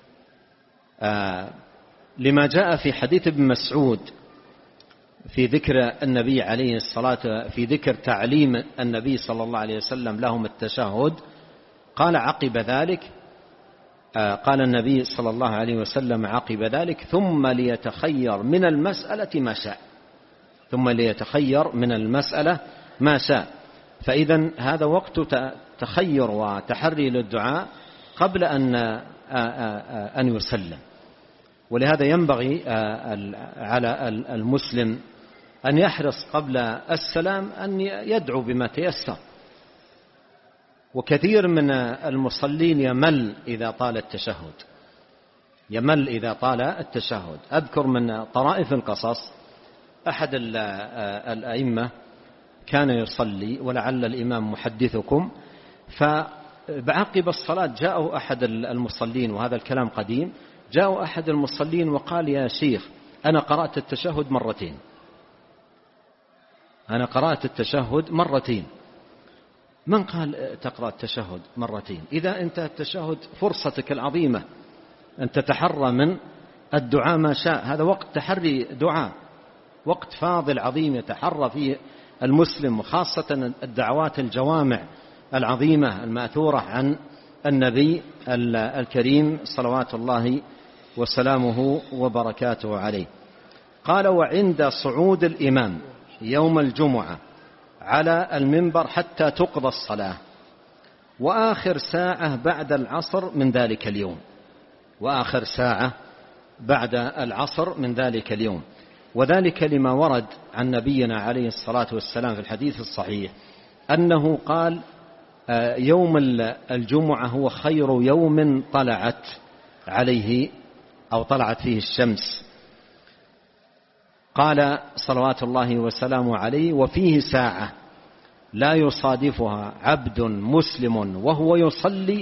آه لما جاء في حديث ابن مسعود في ذكر النبي عليه الصلاة في ذكر تعليم النبي صلى الله عليه وسلم لهم التشهد. قال عقب ذلك آه قال النبي صلى الله عليه وسلم عقب ذلك ثم ليتخير من المسألة ما شاء، ثم ليتخير من المسألة ما شاء. فإذا هذا وقت تخير وتحري للدعاء قبل أن أن يسلم. ولهذا ينبغي على المسلم أن يحرص قبل السلام أن يدعو بما تيسر. وكثير من المصلين يمل إذا طال التشهد، يمل إذا طال التشهد. أذكر من طرائف القصص أحد الأئمة كان يصلي، ولعل الإمام محدثكم، فعقب الصلاة جاءه أحد المصلين، وهذا الكلام قديم، جاءه أحد المصلين وقال يا شيخ أنا قرأت التشهد مرتين، أنا قرأت التشهد مرتين. من قال تقرأ التشهد مرتين؟ إذا انتهى التشهد فرصتك العظيمة أن تتحرى من الدعاء ما شاء، هذا وقت تحري دعاء، وقت فاضل عظيم يتحرى فيه المسلم، وخاصة الدعوات الجوامع العظيمة الماثورة عن النبي الكريم صلوات الله وسلامه وبركاته عليه. قال وعند صعود الإمام يوم الجمعة على المنبر حتى تقضى الصلاة، وآخر ساعة بعد العصر من ذلك اليوم، وآخر ساعة بعد العصر من ذلك اليوم. وذلك لما ورد عن نبينا عليه الصلاة والسلام في الحديث الصحيح أنه قال يوم الجمعة هو خير يوم طلعت عليه أو طلعت فيه الشمس. قال صلوات الله وسلامه عليه وفيه ساعة لا يصادفها عبد مسلم وهو يصلي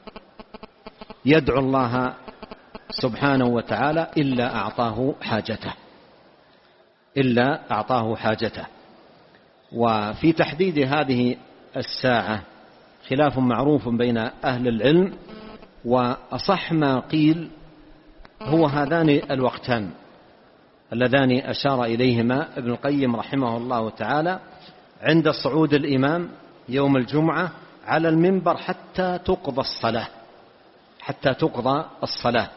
يدعو الله سبحانه وتعالى إلا أعطاه حاجته، إلا أعطاه حاجته. وفي تحديد هذه الساعة خلاف معروف بين أهل العلم، وأصح ما قيل هو هذان الوقتان اللذان أشار إليهما ابن القيم رحمه الله تعالى، عند صعود الإمام يوم الجمعة على المنبر حتى تقضى الصلاة، حتى تقضى الصلاة.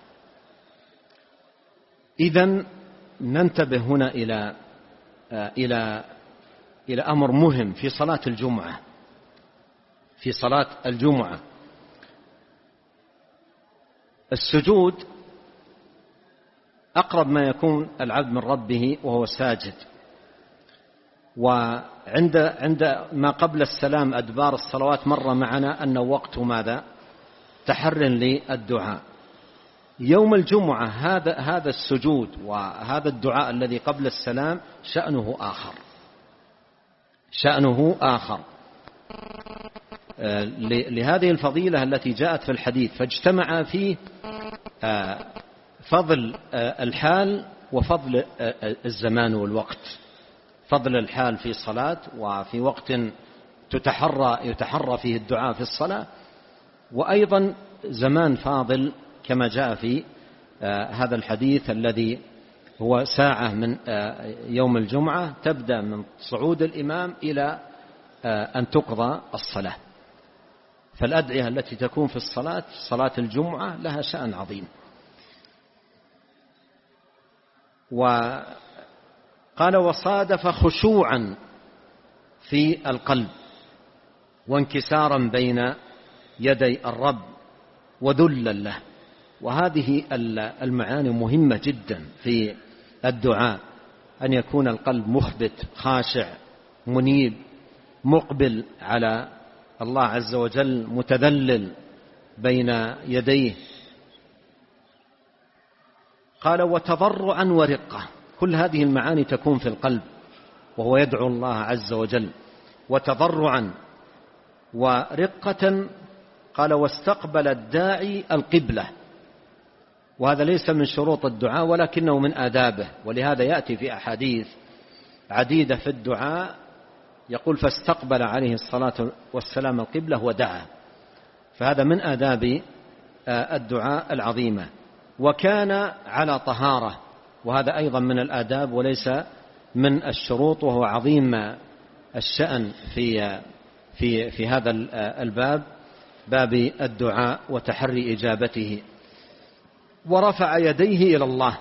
إذن ننتبه هنا إلى إلى إلى أمر مهم في صلاة الجمعة. في صلاة الجمعة السجود أقرب ما يكون العبد من ربه وهو ساجد، وعند عند ما قبل السلام أدبار الصلوات مر معنا أنه وقت ماذا؟ تحر للدعاء. يوم الجمعة هذا هذا السجود وهذا الدعاء الذي قبل السلام شأنه آخر، شأنه آخر لهذه الفضيلة التي جاءت في الحديث، فاجتمع فيه فضل الحال وفضل الزمان والوقت. فضل الحال في الصلاة وفي وقت تتحرى يتحرى فيه الدعاء في الصلاة، وأيضا زمان فاضل كما جاء في هذا الحديث الذي هو ساعة من يوم الجمعة تبدأ من صعود الإمام إلى أن تقضى الصلاة. فالأدعية التي تكون في الصلاة صلاة الجمعة لها شأن عظيم. وقال وصادف خشوعا في القلب وانكسارا بين يدي الرب وذلا له. وهذه المعاني مهمة جدا في الدعاء، أن يكون القلب مخبت خاشع منيب مقبل على الله عز وجل متذلل بين يديه. قال وتضرعا ورقة، كل هذه المعاني تكون في القلب، وهو يدعو الله عز وجل، وتضرعا ورقة. قال واستقبل الداعي القبلة، وهذا ليس من شروط الدعاء ولكنه من آدابه، ولهذا يأتي في أحاديث عديدة في الدعاء يقول فاستقبل عليه الصلاة والسلام القبلة ودعا، فهذا من آداب الدعاء العظيمة. وكان على طهارة، وهذا أيضا من الآداب وليس من الشروط، وهو عظيم الشأن في في في هذا الباب، باب الدعاء وتحري إجابته. ورفع يديه إلى الله،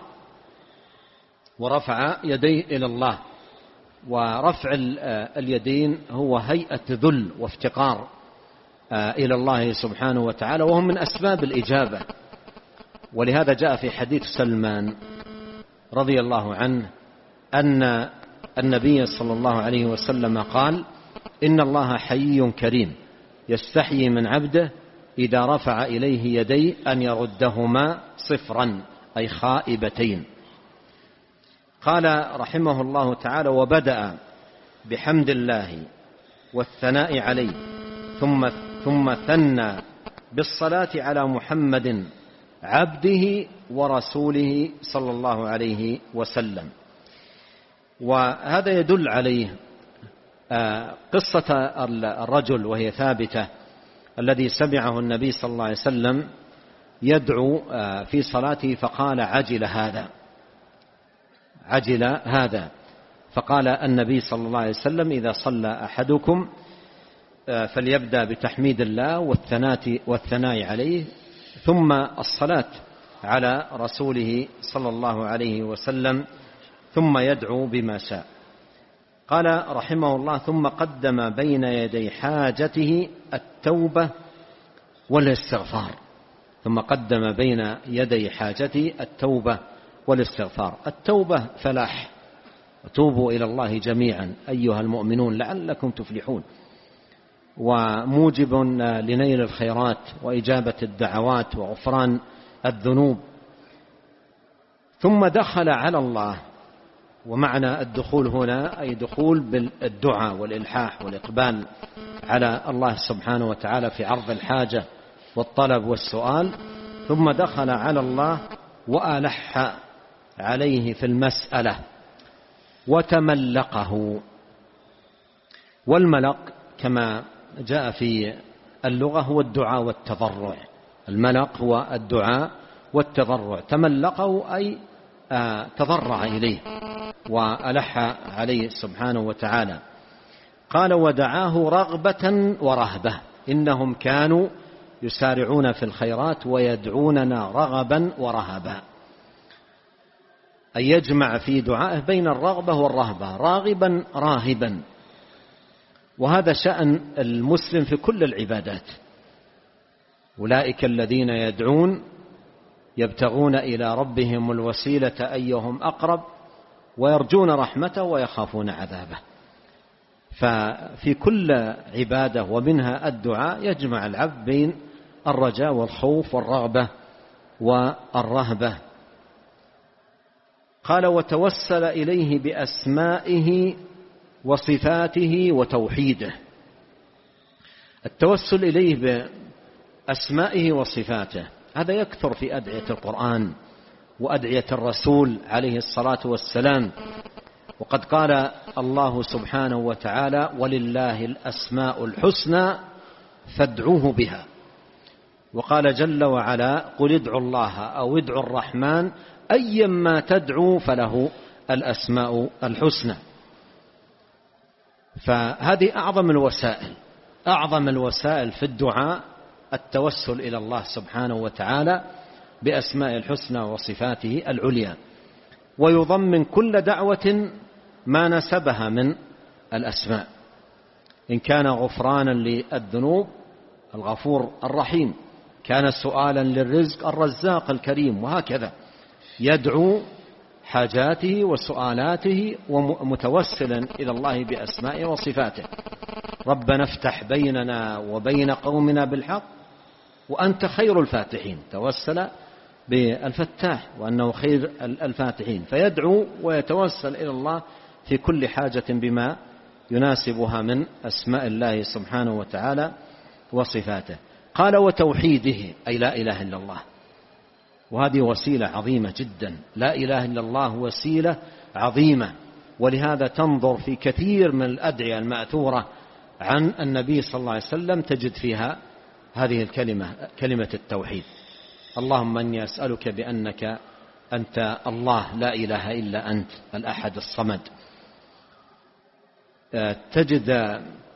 ورفع يديه إلى الله. ورفع اليدين هو هيئة ذل وافتقار إلى الله سبحانه وتعالى، وهم من أسباب الإجابة. ولهذا جاء في حديث سلمان رضي الله عنه أن النبي صلى الله عليه وسلم قال إن الله حيي كريم يستحيي من عبده إذا رفع إليه يديه أن يردهما صفرا، أي خائبتين. قال رحمه الله تعالى وبدأ بحمد الله والثناء عليه ثم ثم ثنى بالصلاة على محمد عبده ورسوله صلى الله عليه وسلم. وهذا يدل عليه قصة الرجل وهي ثابتة، الذي سمعه النبي صلى الله عليه وسلم يدعو في صلاته فقال عجل هذا عجل هذا فقال النبي صلى الله عليه وسلم إذا صلى أحدكم فليبدأ بتحميد الله والثناء عليه ثم الصلاة على رسوله صلى الله عليه وسلم ثم يدعو بما شاء. قال رحمه الله ثم قدم بين يدي حاجته التوبة والاستغفار ثم قدم بين يدي حاجته التوبة والاستغفار. التوبة فلاح، وتوبوا إلى الله جميعا أيها المؤمنون لعلكم تفلحون، وموجب لنيل الخيرات وإجابة الدعوات وغفران الذنوب. ثم دخل على الله، ومعنى الدخول هنا أي دخول بالدعاء والإلحاح والإقبال على الله سبحانه وتعالى في عرض الحاجة والطلب والسؤال. ثم دخل على الله وألح عليه في المسألة وتملقه. والملق كما جاء في اللغة هو الدعاء والتضرع، الملق هو الدعاء والتضرع. تملقه أي تضرع إليه وألح عليه سبحانه وتعالى. قال ودعاه رغبة ورهبة، إنهم كانوا يسارعون في الخيرات ويدعوننا رغبا ورهبا، أي يجمع في دعائه بين الرغبة والرهبة، راغبا راهبا. وهذا شأن المسلم في كل العبادات. أولئك الذين يدعون يبتغون إلى ربهم الوسيلة أيهم أقرب ويرجون رحمته ويخافون عذابه. ففي كل عبادة ومنها الدعاء يجمع العبد بين الرجاء والخوف والرغبة والرهبة. قال وتوسل إليه بأسمائه وصفاته وتوحيده. التوسل إليه بأسمائه وصفاته هذا يكثر في أدعية القرآن وأدعية الرسول عليه الصلاة والسلام. وقد قال الله سبحانه وتعالى ولله الأسماء الحسنى فادعوه بها. وقال جل وعلا قل ادعوا الله أو ادعوا الرحمن أيما تدعوا فله الأسماء الحسنى. فهذه أعظم الوسائل أعظم الوسائل في الدعاء التوسل إلى الله سبحانه وتعالى بأسماء الحسنى وصفاته العليا. ويضمن كل دعوة ما نسبها من الأسماء، إن كان غفرانا للذنوب الغفور الرحيم، كان سؤالا للرزق الرزاق الكريم، وهكذا يدعو حاجاته وسؤالاته ومتوسلا إلى الله بأسمائه وصفاته. ربنا افتح بيننا وبين قومنا بالحق وأنت خير الفاتحين، توسل بالفتاح وأنه خير الفاتحين، فيدعو ويتوسل إلى الله في كل حاجة بما يناسبها من أسماء الله سبحانه وتعالى وصفاته. قال وتوحيده أي لا إله إلا الله، وهذه وسيلة عظيمة جدا. لا إله إلا الله وسيلة عظيمة، ولهذا تنظر في كثير من الأدعية المأثورة عن النبي صلى الله عليه وسلم تجد فيها هذه الكلمة، كلمة التوحيد. اللهم إني أسألك بأنك أنت الله لا إله إلا أنت الأحد الصمد. تجد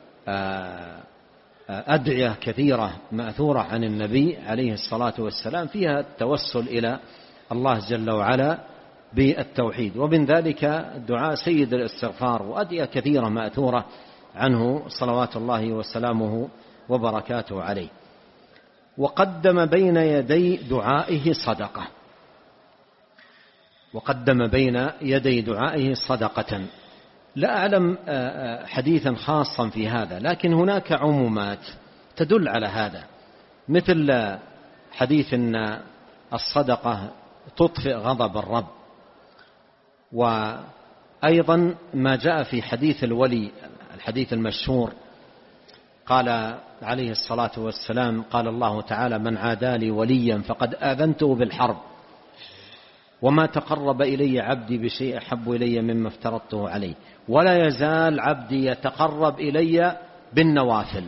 أدعية كثيرة مأثورة عن النبي عليه الصلاة والسلام فيها التوسل إلى الله جل وعلا بالتوحيد، ومن ذلك دعاء سيد الاستغفار، وأدعية كثيرة مأثورة عنه صلوات الله وسلامه وبركاته عليه. وقدم بين يدي دعائه صدقة، وقدم بين يدي دعائه صدقة. لا أعلم حديثا خاصا في هذا، لكن هناك عمومات تدل على هذا، مثل حديث أن الصدقة تطفئ غضب الرب، وأيضا ما جاء في حديث الولي، الحديث المشهور، قال عليه الصلاة والسلام قال الله تعالى من عادى لي وليا فقد آذنته بالحرب، وما تقرب إلي عبدي بشيء أحب إلي مما افترضته عليه، ولا يزال عبدي يتقرب إلي بالنوافل.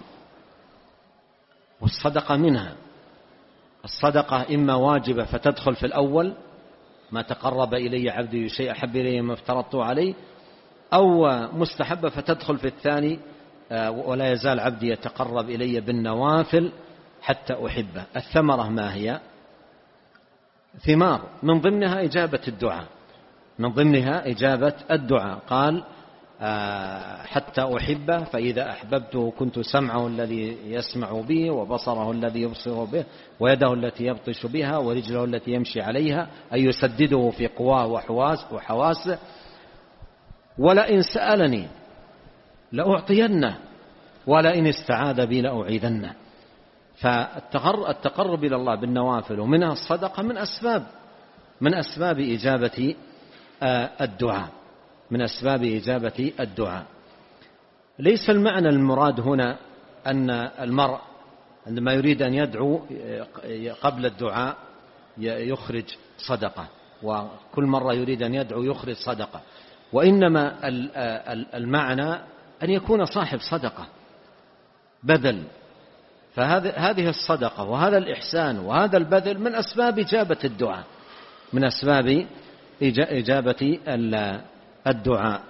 والصدقة منها، الصدقة إما واجبة فتدخل في الأول ما تقرب إلي عبدي بشيء أحب إلي مما افترضته عليه، أو مستحبة فتدخل في الثاني ولا يزال عبدي يتقرب إلي بالنوافل حتى أحبه. الثمرة ما هي؟ ثمار، من ضمنها إجابة الدعاء، من ضمنها إجابة الدعاء. قال حتى أحبه فإذا أحببته كنت سمعه الذي يسمع به، وبصره الذي يبصر به، ويده التي يبطش بها، ورجله التي يمشي عليها، أي يسدده في قواه وحواسه. ولئن سألني لأعطينه، ولئن استعاذ بي لأعيذنه. فالتقرب إلى الله بالنوافل ومنها الصدقة من أسباب من أسباب إجابة الدعاء، من أسباب إجابة الدعاء. ليس المعنى المراد هنا أن المرء عندما يريد أن يدعو قبل الدعاء يخرج صدقة، وكل مرة يريد أن يدعو يخرج صدقة، وإنما المعنى أن يكون صاحب صدقة بذل. فهذه الصدقة وهذا الإحسان وهذا البذل من أسباب إجابة الدعاء، من أسباب إجابة الدعاء.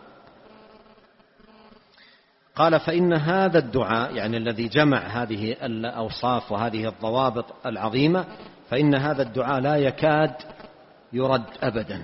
قال فإن هذا الدعاء، يعني الذي جمع هذه الأوصاف وهذه الضوابط العظيمة، فإن هذا الدعاء لا يكاد يرد أبدا،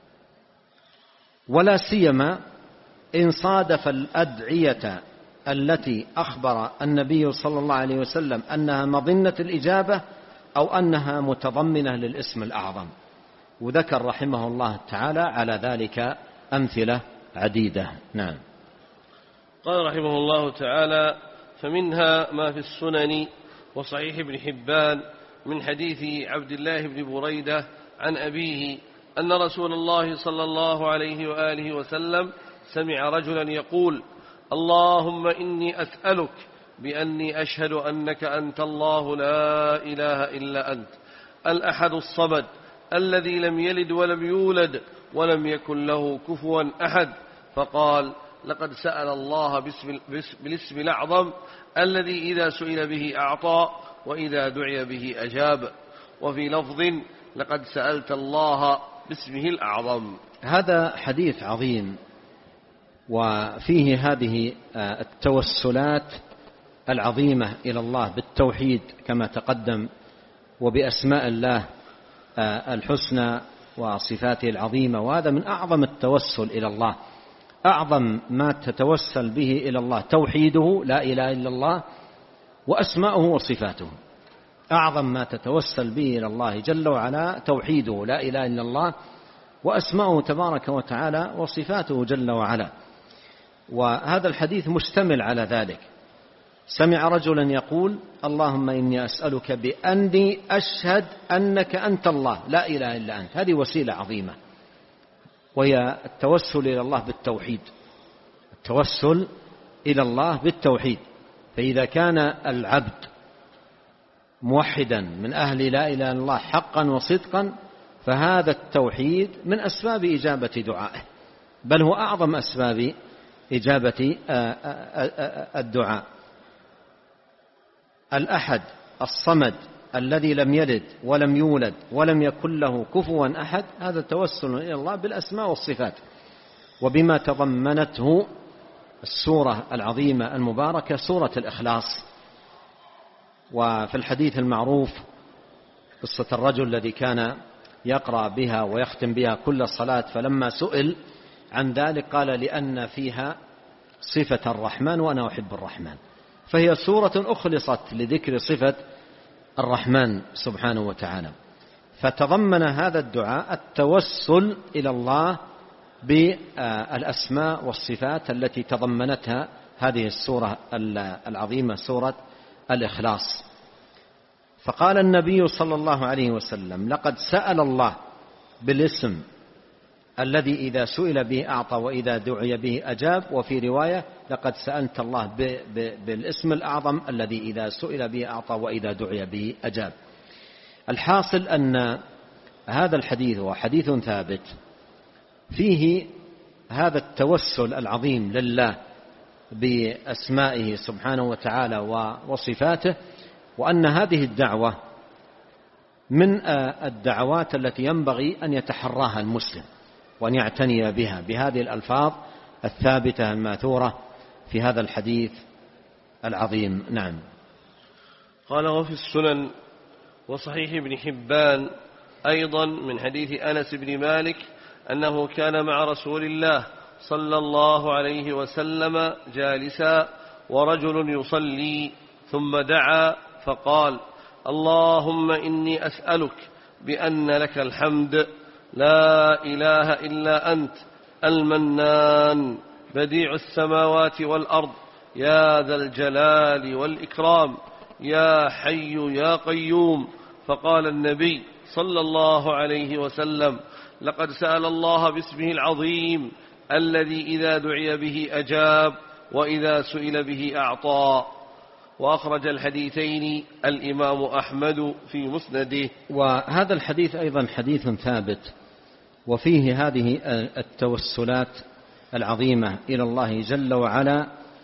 ولا سيما إن صادف الأدعية التي أخبر النبي صلى الله عليه وسلم أنها مظنة الإجابة أو أنها متضمنة للاسم الأعظم. وذكر رحمه الله تعالى على ذلك أمثلة عديدة. نعم.
قال رحمه الله تعالى فمنها ما في السنن وصحيح ابن حبان من حديث عبد الله بن بريدة عن أبيه أن رسول الله صلى الله عليه وآله وسلم سمع رجلا يقول اللهم إني أسألك بأني أشهد أنك أنت الله لا إله إلا أنت الأحد الصمد الذي لم يلد ولم يولد ولم يكن له كفوا أحد، فقال لقد سأل الله باسم بالاسم الأعظم الذي إذا سئل به أعطى وإذا دعي به أجاب. وفي لفظ لقد سألت الله باسمه الأعظم.
هذا حديث عظيم، وفيه هذه التوسلات العظيمة إلى الله بالتوحيد كما تقدم، وبأسماء الله الحسنى وصفاته العظيمة، وهذا من أعظم التوسل إلى الله. أعظم ما تتوسل به إلى الله توحيده لا إله إلا الله وأسماؤه وصفاته. أعظم ما تتوسل به إلى الله جل وعلا توحيده لا إله إلا الله وأسماؤه تبارك وتعالى وصفاته جل وعلا. وهذا الحديث مشتمل على ذلك. سمع رجلا يقول اللهم إني أسألك بأني أشهد أنك أنت الله لا إله إلا أنت. هذه وسيلة عظيمة، وهي التوسل إلى الله بالتوحيد، التوسل إلى الله بالتوحيد. فإذا كان العبد موحدا من أهل لا إله إلا الله حقا وصدقا فهذا التوحيد من أسباب إجابة دعائه، بل هو أعظم أسباب إجابة الدعاء. الأحد الصمد الذي لم يلد ولم يولد ولم يكن له كفوا أحد، هذا توسل إلى الله بالأسماء والصفات، وبما تضمنته السورة العظيمة المباركة سورة الإخلاص. وفي الحديث المعروف قصة الرجل الذي كان يقرأ بها ويختم بها كل صلاة، فلما سئل عن ذلك قال لأن فيها صفة الرحمن وأنا أحب الرحمن، فهي سورة أخلصت لذكر صفة الرحمن سبحانه وتعالى. فتضمن هذا الدعاء التوسل إلى الله بالأسماء والصفات التي تضمنتها هذه السورة العظيمة سورة الإخلاص. فقال النبي صلى الله عليه وسلم لقد سأل الله بالاسم الذي إذا سئل به أعطى وإذا دعي به أجاب، وفي رواية لقد سألت الله بالاسم الأعظم الذي إذا سئل به أعطى وإذا دعي به أجاب. الحاصل أن هذا الحديث هو حديث ثابت فيه هذا التوسل العظيم لله بأسمائه سبحانه وتعالى وصفاته، وأن هذه الدعوة من الدعوات التي ينبغي أن يتحراها المسلم وأن يعتني بها بهذه الألفاظ الثابتة الماثورة في هذا الحديث العظيم. نعم.
قال وفي السنن وصحيح ابن حبان أيضا من حديث أنس بن مالك أنه كان مع رسول الله صلى الله عليه وسلم جالسا ورجل يصلي ثم دعا فقال اللهم إني أسألك بأن لك الحمد لا إله إلا أنت المنان بديع السماوات والأرض يا ذا الجلال والإكرام يا حي يا قيوم. فقال النبي صلى الله عليه وسلم لقد سأل الله باسمه العظيم الذي إذا دعي به أجاب وإذا سئل به أعطى. وأخرج الحديثين الإمام أحمد في مسنده.
وهذا الحديث أيضا حديث ثابت وفيه هذه التوسلات العظيمة إلى الله جل وعلا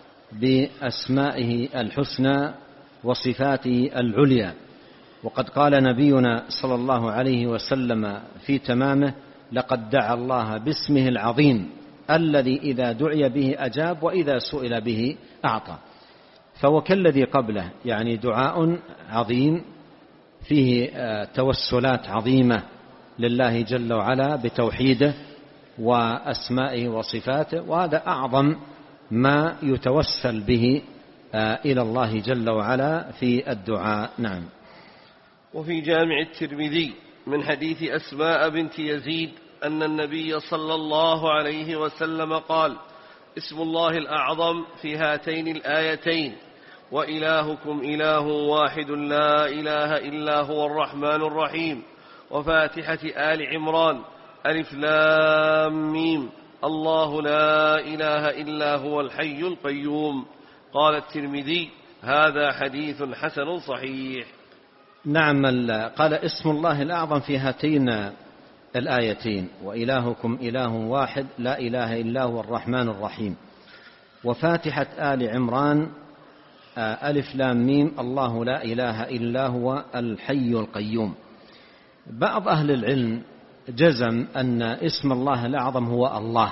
بأسمائه الحسنى وصفاته العليا. وقد قال نبينا صلى الله عليه وسلم في تمامه لقد دعا الله باسمه العظيم الذي إذا دعي به أجاب وإذا سئل به أعطى. فهو كالذي قبله، يعني دعاء عظيم فيه توسلات عظيمة لله جل وعلا بتوحيده وأسمائه وصفاته، وهذا أعظم ما يتوسل به إلى الله جل وعلا في الدعاء. نعم.
وفي جامع الترمذي من حديث أسماء بنت يزيد أن النبي صلى الله عليه وسلم قال اسم الله الأعظم في هاتين الآيتين وإلهكم إله واحد لا إله إلا هو الرحمن الرحيم. وفاتحة آل عمران ألف لام ميم الله لا إله إلا هو الحي القيوم. قال الترمذي هذا حديث حسن صحيح.
نعم. قال اسم الله الأعظم في هاتين الآيتين وإلهكم إله واحد لا إله إلا هو الرحمن الرحيم. وفاتحة آل عمران ألف لام ميم الله لا إله إلا هو الحي القيوم. بعض أهل العلم جزم أن اسم الله الأعظم هو الله،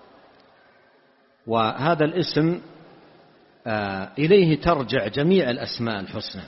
وهذا الاسم إليه ترجع جميع الأسماء الحسنى،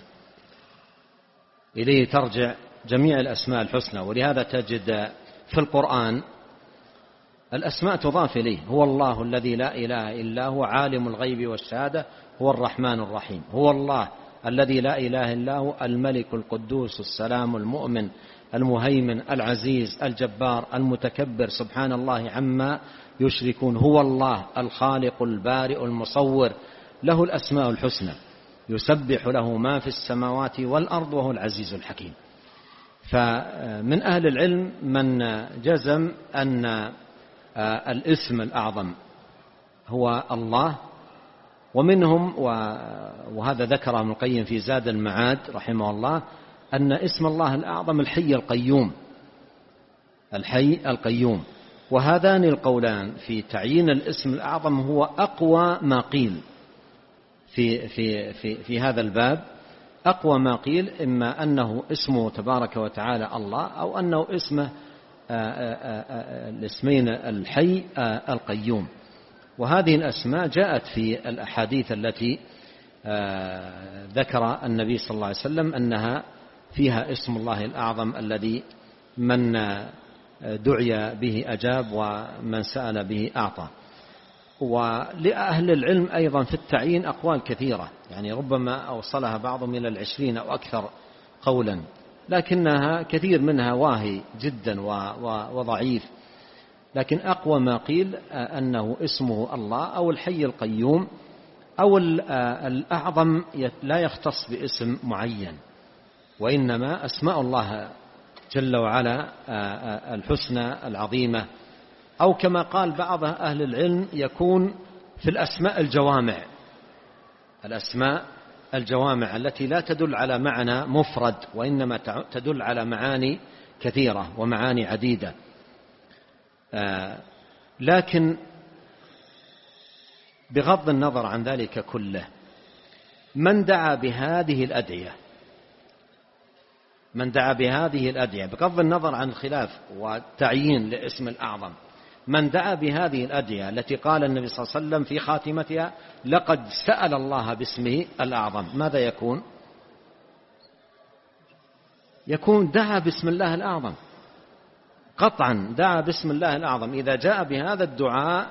إليه ترجع جميع الأسماء الحسنى. ولهذا تجد في القرآن الأسماء تضاف إليه. هو الله الذي لا إله إلا هو عالم الغيب والشهادة هو الرحمن الرحيم. هو الله الذي لا إله إلا هو الملك القدوس السلام المؤمن المهيمن العزيز الجبار المتكبر سبحان الله عما يشركون. هو الله الخالق البارئ المصور له الأسماء الحسنى يسبح له ما في السماوات والأرض وهو العزيز الحكيم. فمن أهل العلم من جزم أن الاسم الأعظم هو الله، ومنهم وهذا ذكر ابن القيم في زاد المعاد رحمه الله أن اسم الله الأعظم الحي القيوم، الحي القيوم. وهذان القولان في تعيين الاسم الأعظم هو أقوى ما قيل في, في, في, في هذا الباب، أقوى ما قيل إما أنه اسمه تبارك وتعالى الله أو أنه اسمه الاسمين الحي القيوم. وهذه الأسماء جاءت في الأحاديث التي ذكر النبي صلى الله عليه وسلم أنها فيها اسم الله الأعظم الذي من دعي به أجاب ومن سأل به أعطى. ولأهل العلم أيضا في التعيين أقوال كثيرة، يعني ربما أوصلها بعضهم إلى العشرين أو أكثر قولا، لكنها كثير منها واهي جدا وضعيف. لكن أقوى ما قيل أنه اسمه الله أو الحي القيوم أو الأعظم لا يختص باسم معين، وإنما أسماء الله جل وعلا الحسنى العظيمة، أو كما قال بعض أهل العلم يكون في الأسماء الجوامع، الأسماء الجوامع التي لا تدل على معنى مفرد وإنما تدل على معاني كثيرة ومعاني عديدة. لكن بغض النظر عن ذلك كله، من دعا بهذه الأدعية من دعا بهذه الأدعية بغض النظر عن الخلاف والتعيين لاسم الأعظم، من دعا بهذه الأدعية التي قال النبي صلى الله عليه وسلم في خاتمتها لقد سأل الله باسمه الأعظم، ماذا يكون؟ يكون دعا باسم الله الأعظم قطعا، دعا باسم الله الأعظم. إذا جاء بهذا الدعاء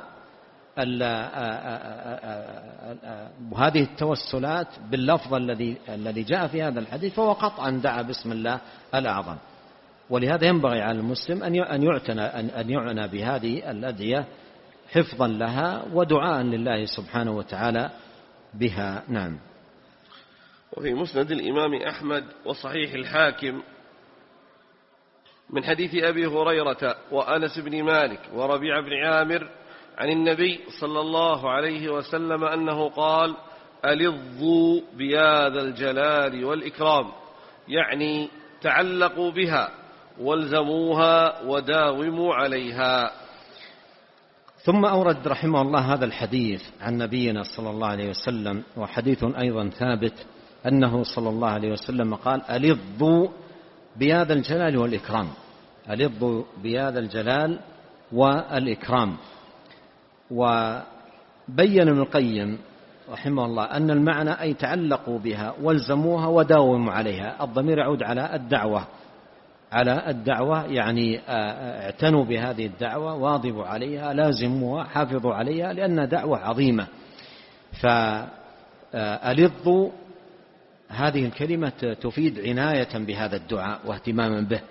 وهذه التوسلات باللفظ الذي الذي جاء في هذا الحديث فهو قطعا دعا باسم الله الأعظم. ولهذا ينبغي على المسلم أن يعتنى أن يعنى بهذه الأدعية حفظا لها ودعاء لله سبحانه وتعالى بها. نعم.
وفي مسند الإمام أحمد وصحيح الحاكم من حديث أبي هريرة وأنس بن مالك وربيع بن عامر عن النبي صلى الله عليه وسلم أنه قال: ألظوا بيا ذا الجلال والإكرام، يعني تعلقوا بها والزموها وداوموا عليها.
ثم أورد رحمه الله هذا الحديث عن نبينا صلى الله عليه وسلم، وحديث أيضا ثابت أنه صلى الله عليه وسلم قال: ألظوا بيا ذا الجلال والإكرام، ألظوا بيا ذا الجلال والإكرام. وبين ابن القيم رحمه الله أن المعنى أي تعلقوا بها والزموها وداوموا عليها. الضمير يعود على الدعوة، على الدعوة يعني اعتنوا بهذه الدعوة، واظبوا عليها، لازموها، حافظوا عليها، لأنها دعوة عظيمة. فألظوا هذه الكلمة تفيد عناية بهذا الدعاء واهتماما به،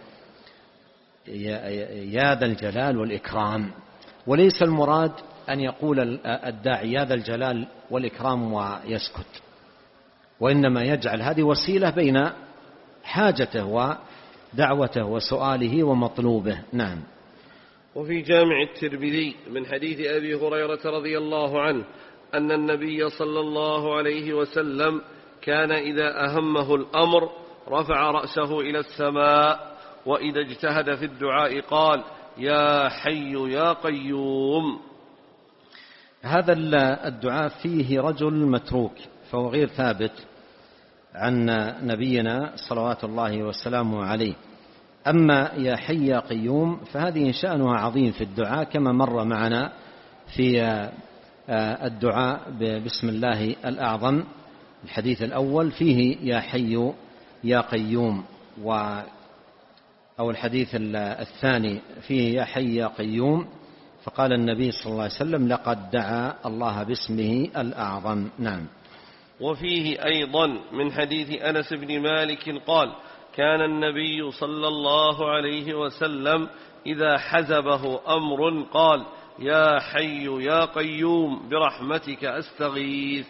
يا ذا الجلال والإكرام. وليس المراد أن يقول الداعي يا ذا الجلال والإكرام ويسكت، وإنما يجعل هذه وسيلة بين حاجته ودعوته وسؤاله ومطلوبه. نعم.
وفي جامع الترمذي من حديث أبي هريرة رضي الله عنه أن النبي صلى الله عليه وسلم كان إذا أهمه الأمر رفع رأسه إلى السماء، وإذا اجتهد في الدعاء قال: يا حي يا قيوم.
هذا الدعاء فيه رجل متروك، فهو غير ثابت عن نبينا صلوات الله وسلامه عليه. أما يا حي يا قيوم فهذه شأنها عظيم في الدعاء، كما مر معنا في الدعاء بسم الله الأعظم. الحديث الأول فيه يا حي يا قيوم، و أو الحديث الثاني فيه يا حي يا قيوم، فقال النبي صلى الله عليه وسلم: لقد دعا الله باسمه الأعظم. نعم.
وفيه أيضا من حديث أنس بن مالك قال: كان النبي صلى الله عليه وسلم إذا حزبه أمر قال: يا حي يا قيوم برحمتك أستغيث.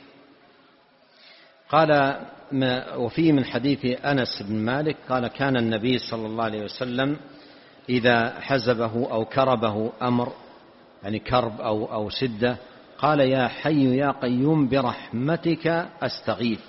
قال وفيه من حديث أنس بن مالك قال: كان النبي صلى الله عليه وسلم إذا حزبه أو كربه أمر يعني كرب أو, أو شدة، قال يا حي يا قيوم برحمتك أستغيث.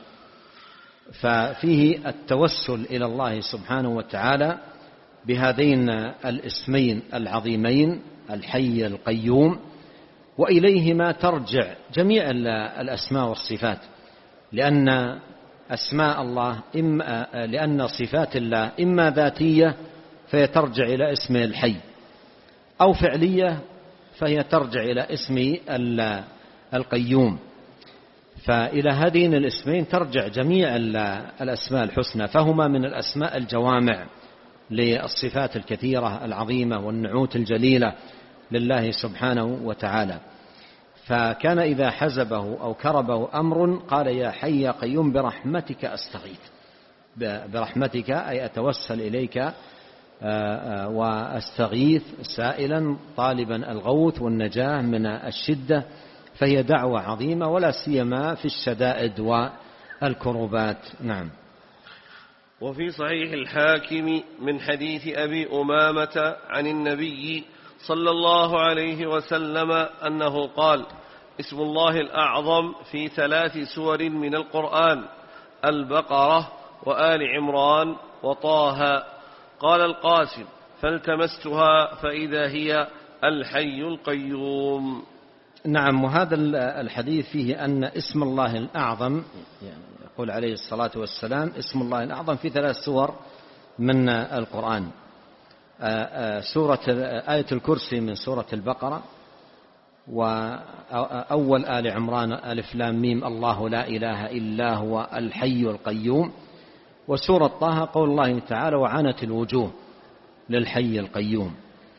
ففيه التوسل إلى الله سبحانه وتعالى بهذين الاسمين العظيمين الحي القيوم، وإليهما ترجع جميع الأسماء والصفات، لأن أسماء الله إما لأن صفات الله إما ذاتية فهي ترجع إلى اسم الحي، أو فعلية فهي ترجع إلى اسم القيوم. فإلى هذين الاسمين ترجع جميع الأسماء الحسنى، فهما من الأسماء الجوامع للصفات الكثيرة العظيمة والنعوت الجليلة لله سبحانه وتعالى. فكان إذا حزبه أو كربه أمر قال يا حي يا قيوم برحمتك أستغيث، برحمتك أي أتوسل إليك وأستغيث سائلا طالبا الغوث والنجاة من الشدة. فهي دعوة عظيمة ولا سيما في الشدائد والكروبات. نعم.
وفي صحيح الحاكم من حديث أبي أمامة عن النبي صلى الله عليه وسلم أنه قال اسم الله الأعظم في ثلاث سور من القرآن: البقرة وآل عمران وطه. قال القاسم فالتمستها فإذا هي الحي القيوم.
نعم. وهذا الحديث فيه أن اسم الله الأعظم، يعني يقول عليه الصلاة والسلام اسم الله الأعظم في ثلاث سور من القرآن: سورة آية الكرسي من سورة البقرة، وأول آل عمران ألف لام ميم الله لا إله إلا هو الحي القيوم، وسورة طه قول الله تعالى وعنت الوجوه للحي القيوم.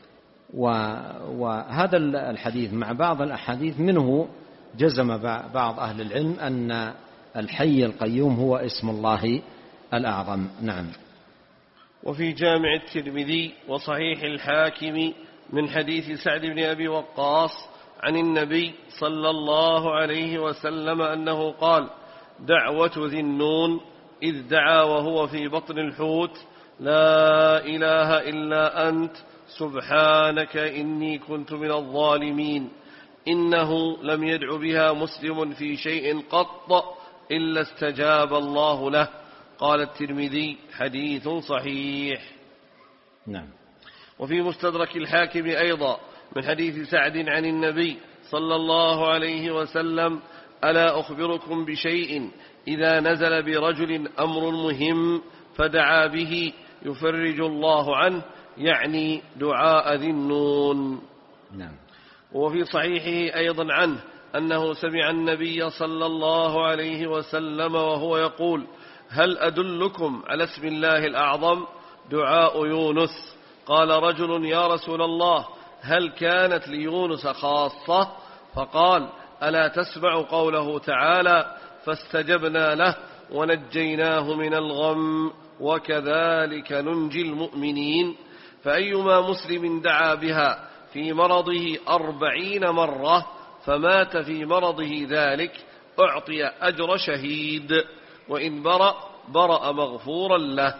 وهذا الحديث مع بعض الأحاديث منه جزم بعض أهل العلم أن الحي القيوم هو اسم الله الأعظم. نعم.
وفي جامع الترمذي وصحيح الحاكم من حديث سعد بن أبي وقاص عن النبي صلى الله عليه وسلم أنه قال دعوة ذي النون إذ دعا وهو في بطن الحوت لا إله إلا أنت سبحانك إني كنت من الظالمين، إنه لم يدع بها مسلم في شيء قط إلا استجاب الله له. قال الترمذي حديث صحيح.
نعم.
وفي مستدرك الحاكم أيضا من حديث سعد عن النبي صلى الله عليه وسلم ألا أخبركم بشيء إذا نزل برجل أمر مهم فدعا به يفرج الله عنه، يعني دعاء ذي النون.
نعم.
وفي صحيحه أيضا عنه أنه سمع النبي صلى الله عليه وسلم وهو يقول هل أدلكم على اسم الله الأعظم؟ دعاء يونس. قال رجل يا رسول الله هل كانت ليونس خاصة؟ فقال ألا تسمع قوله تعالى فاستجبنا له ونجيناه من الغم وكذلك ننجي المؤمنين. فأيما مسلم دعا بها في مرضه أربعين مرة فمات في مرضه ذلك أعطي أجر شهيد، وإن برأ برأ مغفورا له.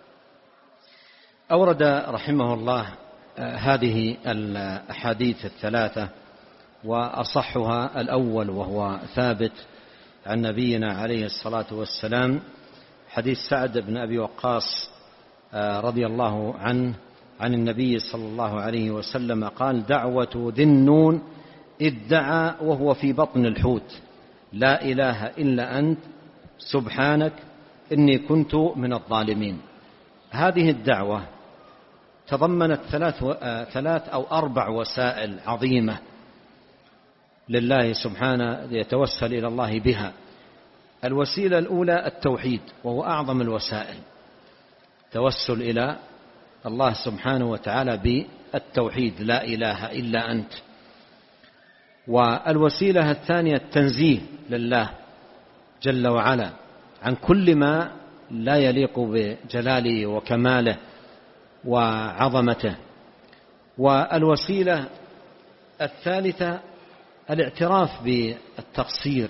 أورد رحمه الله هذه الأحاديث الثلاثة، وأصحها الأول وهو ثابت عن نبينا عليه الصلاة والسلام حديث سعد بن أبي وقاص رضي الله عنه عن النبي صلى الله عليه وسلم قال دعوة ذي النون إذ دعا وهو في بطن الحوت لا إله إلا أنت سبحانك إني كنت من الظالمين. هذه الدعوة تضمنت ثلاث, ثلاث أو أربع وسائل عظيمة لله سبحانه يتوسل إلى الله بها. الوسيلة الأولى التوحيد، وهو أعظم الوسائل، توسل إلى الله سبحانه وتعالى بالتوحيد لا إله إلا أنت. والوسيلة الثانية التنزيه لله جل وعلا عن كل ما لا يليق بجلاله وكماله وعظمته. والوسيلة الثالثة الاعتراف بالتقصير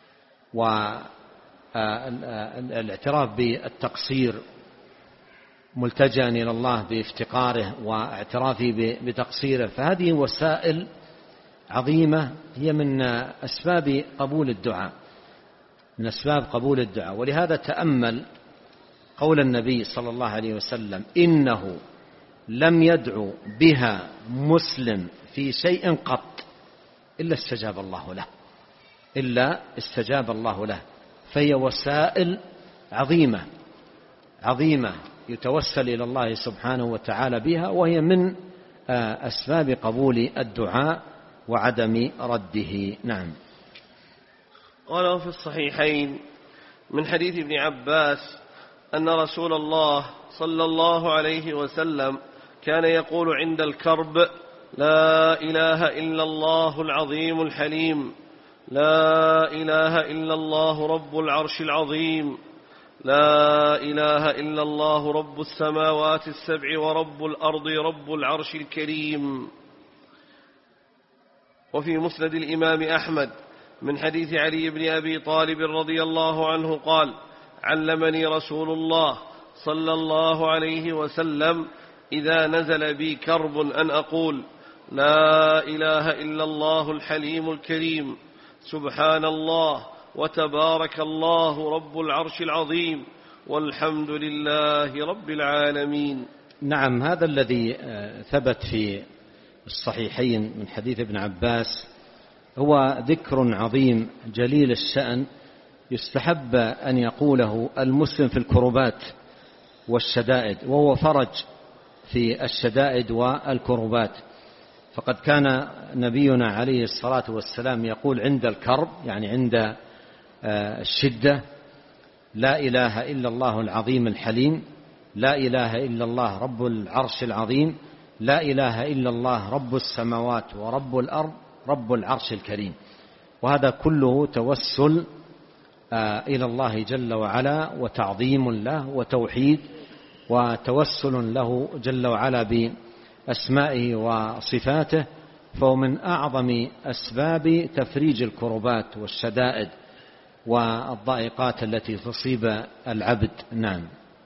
والاعتراف بالتقصير ملتجأ إلى الله بافتقاره واعترافه بتقصيره. فهذه وسائل عظيمة هي من أسباب قبول الدعاء من أسباب قبول الدعاء. ولهذا تأمل قول النبي صلى الله عليه وسلم: إنه لم يدعو بها مسلم في شيء قط إلا استجاب الله له إلا استجاب الله له. فهي وسائل عظيمة عظيمة يتوسل إلى الله سبحانه وتعالى بها، وهي من أسباب قبول الدعاء وعدم رده. نعم.
قال في الصحيحين من حديث ابن عباس أن رسول الله صلى الله عليه وسلم كان يقول عند الكرب: لا إله إلا الله العظيم الحليم، لا إله إلا الله رب العرش العظيم، لا إله إلا الله رب السماوات السبع ورب الأرض رب العرش الكريم. وفي مسند الإمام أحمد من حديث علي بن أبي طالب رضي الله عنه قال: علمني رسول الله صلى الله عليه وسلم إذا نزل بي كرب أن أقول: لا إله إلا الله الحليم الكريم، سبحان الله وتبارك الله رب العرش العظيم، والحمد لله رب العالمين.
نعم، هذا الذي ثبت في الصحيحين من حديث ابن عباس هو ذكر عظيم جليل الشأن يستحب أن يقوله المسلم في الكربات والشدائد، وهو فرج في الشدائد والكربات. فقد كان نبينا عليه الصلاة والسلام يقول عند الكرب، يعني عند الشدة: لا إله إلا الله العظيم الحليم، لا إله إلا الله رب العرش العظيم، لا إله إلا الله رب السماوات ورب الأرض رب العرش الكريم. وهذا كله توسل إلى الله جل وعلا وتعظيم له وتوحيد وتوسل له جل وعلا بأسمائه وصفاته، فهو من أعظم أسباب تفريج الكربات والشدائد والضائقات التي تصيب العبد. نعم.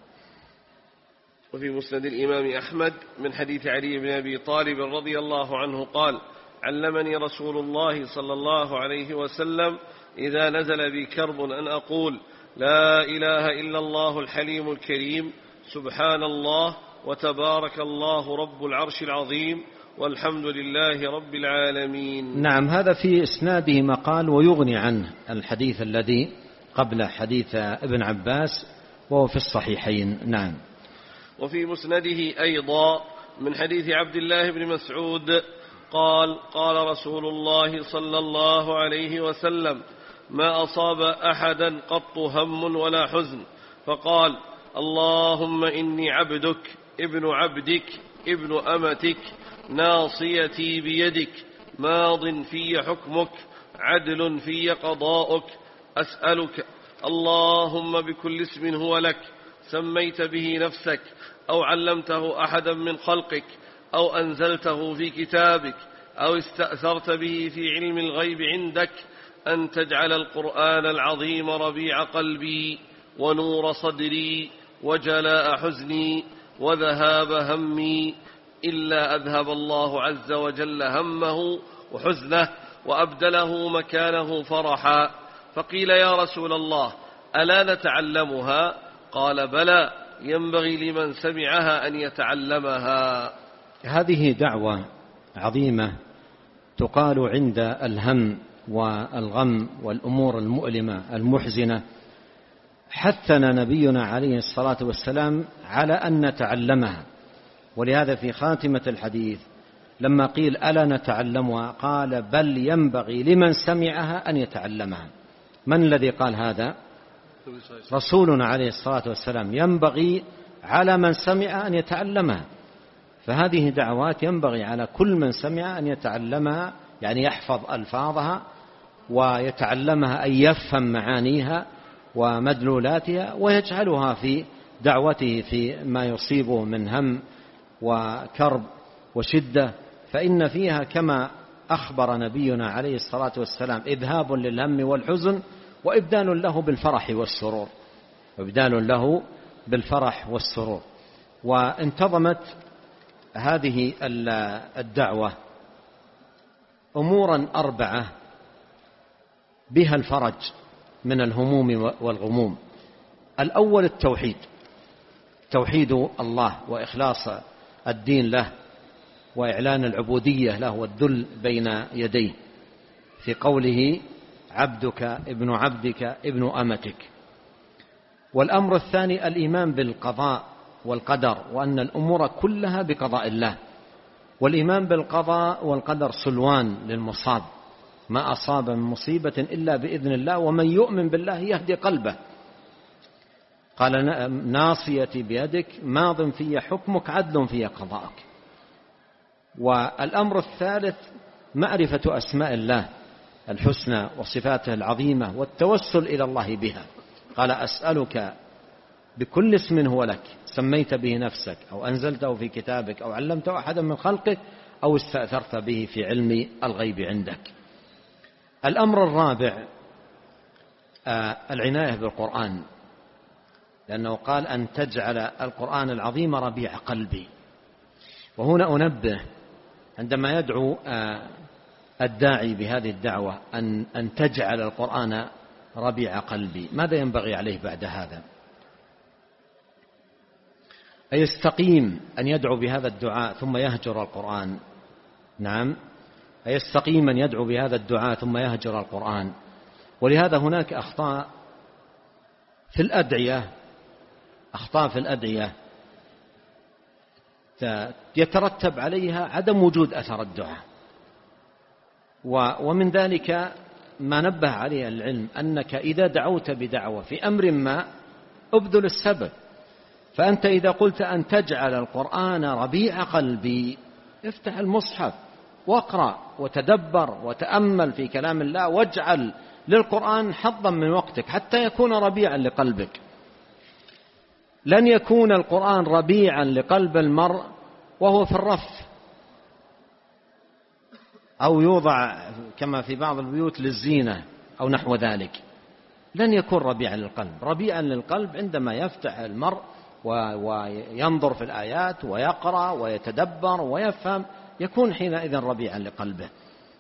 وفي مسند الإمام أحمد من حديث علي بن أبي طالب رضي الله عنه قال: علمني رسول الله صلى الله عليه وسلم إذا نزل بي كرب أن أقول: لا إله إلا الله الحليم الكريم، سبحان الله وتبارك الله رب العرش العظيم، والحمد لله رب العالمين.
نعم، هذا في إسناده مقال ويغني عنه الحديث الذي قبل حديث ابن عباس، وهو في الصحيحين. نعم.
وفي مسنده أيضا من حديث عبد الله بن مسعود قال: قال رسول الله صلى الله عليه وسلم: ما أصاب أحدا قط هم ولا حزن فقال: اللهم إني عبدك ابن عبدك ابن أمتك ناصيتي بيدك ماض في حكمك عدل في قضاؤك، أسألك اللهم بكل اسم هو لك سميت به نفسك أو علمته أحدا من خلقك أو أنزلته في كتابك أو استأثرت به في علم الغيب عندك أن تجعل القرآن العظيم ربيع قلبي ونور صدري وجلاء حزني وذهاب همي، إلا أذهب الله عز وجل همه وحزنه وأبدله مكانه فرحا. فقيل: يا رسول الله ألا نتعلمها؟ قال: بلى، ينبغي لمن سمعها أن يتعلمها.
هذه دعوة عظيمة تقال عند الهم والغم والأمور المؤلمة المحزنة. حثنا نبينا عليه الصلاة والسلام على أن نتعلمها، ولهذا في خاتمة الحديث لما قيل ألا نتعلمها قال: بل ينبغي لمن سمعها أن يتعلمها. من الذي قال هذا؟ رسولنا عليه الصلاة والسلام. ينبغي على من سمع أن يتعلمها، فهذه دعوات ينبغي على كل من سمع أن يتعلمها، يعني يحفظ ألفاظها ويتعلمها، أن يفهم معانيها ومدلولاتها ويجعلها في دعوته في ما يصيبه من هم وكرب وشدة، فإن فيها كما أخبر نبينا عليه الصلاة والسلام إذهاب للهم والحزن وإبدال له بالفرح والسرور وإبدال له بالفرح والسرور. وانتظمت هذه الدعوة أمورا أربعة بها الفرج من الهموم والغموم. الأول التوحيد، توحيد الله وإخلاص الدين له وإعلان العبودية له والذل بين يديه في قوله عبدك ابن عبدك ابن أمتك. والأمر الثاني الإيمان بالقضاء والقدر وأن الأمور كلها بقضاء الله، والإيمان بالقضاء والقدر سلوان للمصاب، ما أصاب من مصيبة إلا بإذن الله، ومن يؤمن بالله يهدي قلبه. قال ناصيتي بيدك ماض في حكمك عدل في قضاءك. والأمر الثالث معرفة أسماء الله الحسنى وصفاته العظيمة والتوسل إلى الله بها. قال أسألك بكل اسم هو لك سميت به نفسك أو أنزلته في كتابك أو علمته أحدا من خلقك أو استأثرت به في علم الغيب عندك. الأمر الرابع العناية بالقرآن، لأنه قال أن تجعل القرآن العظيم ربيع قلبي. وهنا أنبه عندما يدعو الداعي بهذه الدعوة أن أن تجعل القرآن ربيع قلبي، ماذا ينبغي عليه بعد هذا؟ أيستقيم أن يدعو بهذا الدعاء ثم يهجر القرآن؟ نعم، أيستقيم أن يدعو بهذا الدعاء ثم يهجر القرآن؟ ولهذا هناك أخطاء في الأدعية، أخطاء في الأدعية يترتب عليها عدم وجود أثر الدعاء. ومن ذلك ما نبه عليه العلم أنك إذا دعوت بدعوة في أمر ما أبذل السبب. فأنت إذا قلت أن تجعل القرآن ربيع قلبي، افتح المصحف واقرأ وتدبر وتأمل في كلام الله، واجعل للقرآن حظا من وقتك حتى يكون ربيعا لقلبك. لن يكون القرآن ربيعا لقلب المرء وهو في الرف أو يوضع كما في بعض البيوت للزينة أو نحو ذلك. لن يكون ربيعا للقلب. ربيعا للقلب عندما يفتح المرء وينظر في الآيات ويقرأ ويتدبر ويفهم، يكون حينئذ ربيعا لقلبه.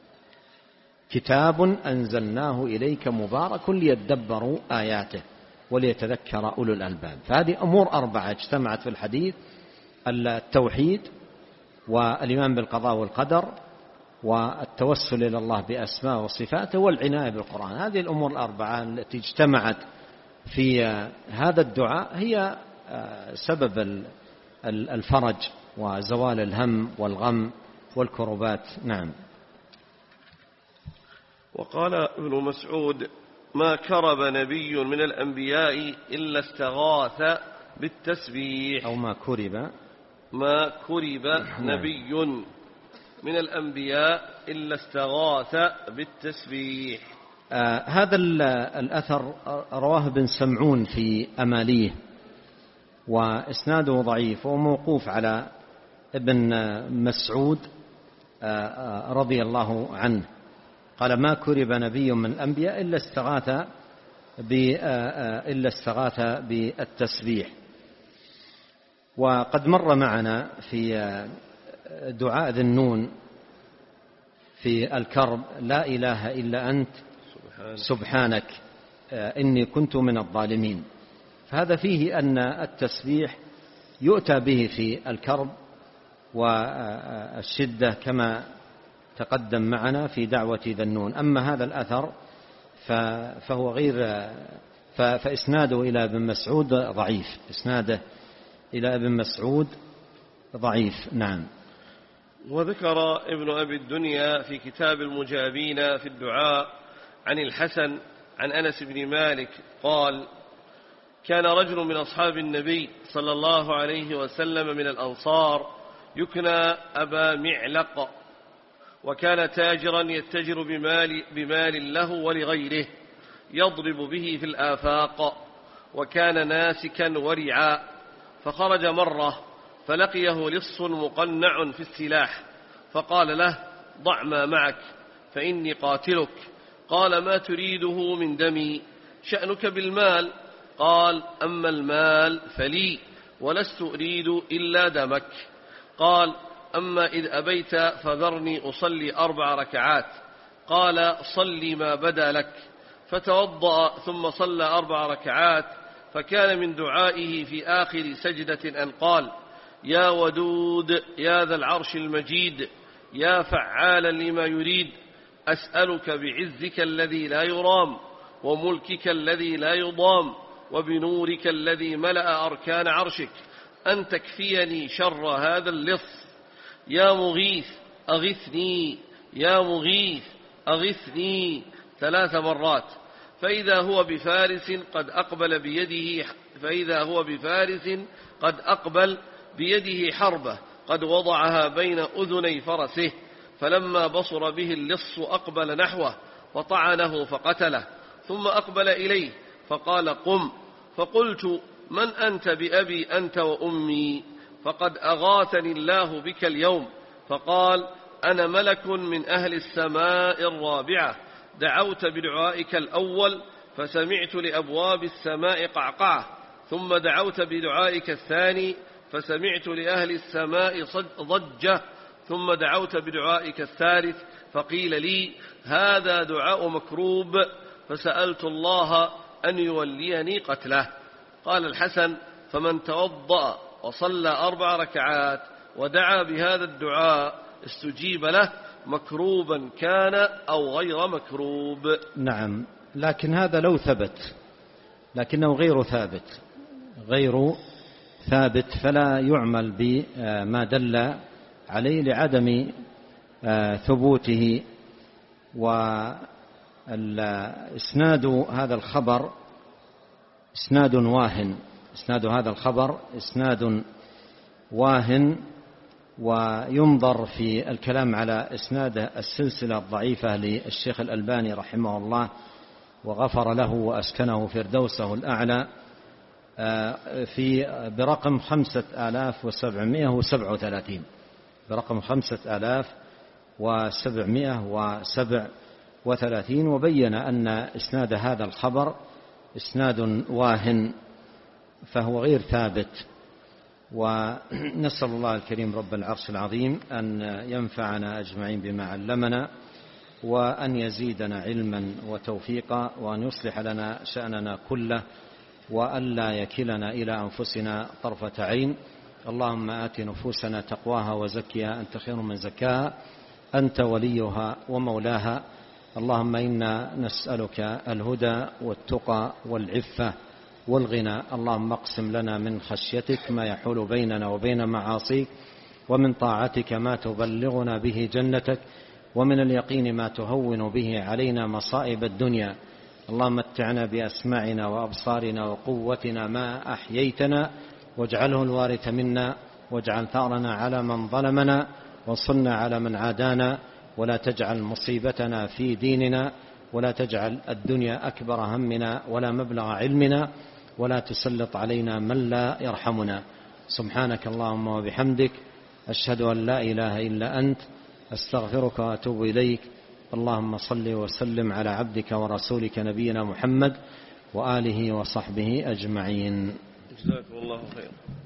كتاب أنزلناه إليك مبارك ليدبروا آياته وليتذكر أولو الألباب. فهذه أمور أربعة اجتمعت في الحديث: التوحيد والإيمان بالقضاء والقدر والتوسل إلى الله بأسماء وصفاته والعناية بالقرآن. هذه الأمور الأربعة التي اجتمعت في هذا الدعاء هي سبب الفرج وزوال الهم والغم والكربات. نعم.
وقال ابن مسعود: ما كرب نبي من الأنبياء إلا استغاث بالتسبيح.
أو ما كرب
ما كرب نبي من الأنبياء إلا استغاث بالتسبيح.
آه هذا الأثر رواه ابن سمعون في أماليه، وإسناده ضعيف وموقوف على ابن مسعود آه رضي الله عنه. قال: ما كرب نبي من الأنبياء إلا استغاث إلا استغاث بالتسبيح. وقد مر معنا في دعاء ذي النون في الكرب: لا إله إلا أنت سبحانك إني كنت من الظالمين. فهذا فيه أن التسبيح يؤتى به في الكرب والشدة كما تقدم معنا في دعوة ذي النون. أما هذا الأثر فهو غير فإسناده إلى ابن مسعود ضعيف، إسناده إلى ابن مسعود ضعيف. نعم.
وذكر ابن أبي الدنيا في كتاب المجابين في الدعاء عن الحسن عن أنس بن مالك قال: كان رجل من أصحاب النبي صلى الله عليه وسلم من الأنصار يكنى أبا معلق، وكان تاجرا يتجر بمال, بمال له ولغيره يضرب به في الآفاق، وكان ناسكا ورعا. فخرج مرة فلقيه لص مقنع في السلاح، فقال له: ضع ما معك فإني قاتلك. قال: ما تريده من دمي؟ شأنك بالمال؟ قال: أما المال فلي، ولست أريد إلا دمك. قال: أما إذ أبيت فذرني أصلي أربع ركعات. قال: صل ما بدا لك. فتوضأ ثم صلى أربع ركعات، فكان من دعائه في آخر سجدة أن قال: يا ودود يا ذا العرش المجيد يا فعالا لما يريد، أسألك بعزك الذي لا يرام وملكك الذي لا يضام وبنورك الذي ملأ أركان عرشك أن تكفيني شر هذا اللص. يا مغيث أغثني يا مغيث أغثني ثلاث مرات. فإذا هو بفارس قد أقبل بيده فإذا هو بفارس قد أقبل بيده حربة قد وضعها بين أذني فرسه، فلما بصر به اللص أقبل نحوه وطعنه فقتله، ثم أقبل إليه فقال: قم. فقلت: من أنت بأبي أنت وأمي؟ فقد أغاثني الله بك اليوم. فقال: أنا ملك من أهل السماء الرابعة، دعوت بدعائك الأول فسمعت لأبواب السماء قعقعة، ثم دعوت بدعائك الثاني فسمعت لأهل السماء ضجة، ثم دعوت بدعائك الثالث فقيل لي: هذا دعاء مكروب، فسألت الله أن يوليني قتله. قال الحسن: فمن توضأ وصلى أربع ركعات ودعا بهذا الدعاء استجيب له، مكروبا كان أو غير مكروب.
نعم، لكن هذا لو ثبت، لكنه غير ثابت غير ثابت فلا يعمل بما دل عليه لعدم ثبوته. وإسناد هذا الخبر إسناد واهن إسناد هذا الخبر إسناد واهن وينظر في الكلام على إسناد السلسلة الضعيفة للشيخ الألباني رحمه الله وغفر له وأسكنه فردوسه الأعلى في برقم خمسة آلاف وسبعمائة وسبعة وثلاثين برقم خمسة آلاف وسبعمائة وسبعة وثلاثين، وبين أن إسناد هذا الخبر إسناد واهن فهو غير ثابت. ونسأل الله الكريم رب العرش العظيم أن ينفعنا أجمعين بما علمنا، وأن يزيدنا علما وتوفيقا، وأن يصلح لنا شأننا كله، وأن لا يكلنا إلى أنفسنا طرفة عين. اللهم آت نفوسنا تقواها وزكها أنت خير من زكاها أنت وليها ومولاها. اللهم إنا نسألك الهدى والتقى والعفة والغنى. اللهم اقسم لنا من خشيتك ما يحول بيننا وبين معاصيك، ومن طاعتك ما تبلغنا به جنتك، ومن اليقين ما تهون به علينا مصائب الدنيا. اللهم متعنا بأسماعنا وأبصارنا وقوتنا ما أحييتنا، واجعله الوارث منا، واجعل ثأرنا على من ظلمنا، وانصرنا على من عادانا، ولا تجعل مصيبتنا في ديننا، ولا تجعل الدنيا أكبر همنا ولا مبلغ علمنا، ولا تسلط علينا من لا يرحمنا. سبحانك اللهم وبحمدك، أشهد أن لا إله إلا أنت، أستغفرك وأتوب إليك. اللهم صل وسلم على عبدك ورسولك نبينا محمد وآله وصحبه أجمعين.
جزاكم الله خيرا.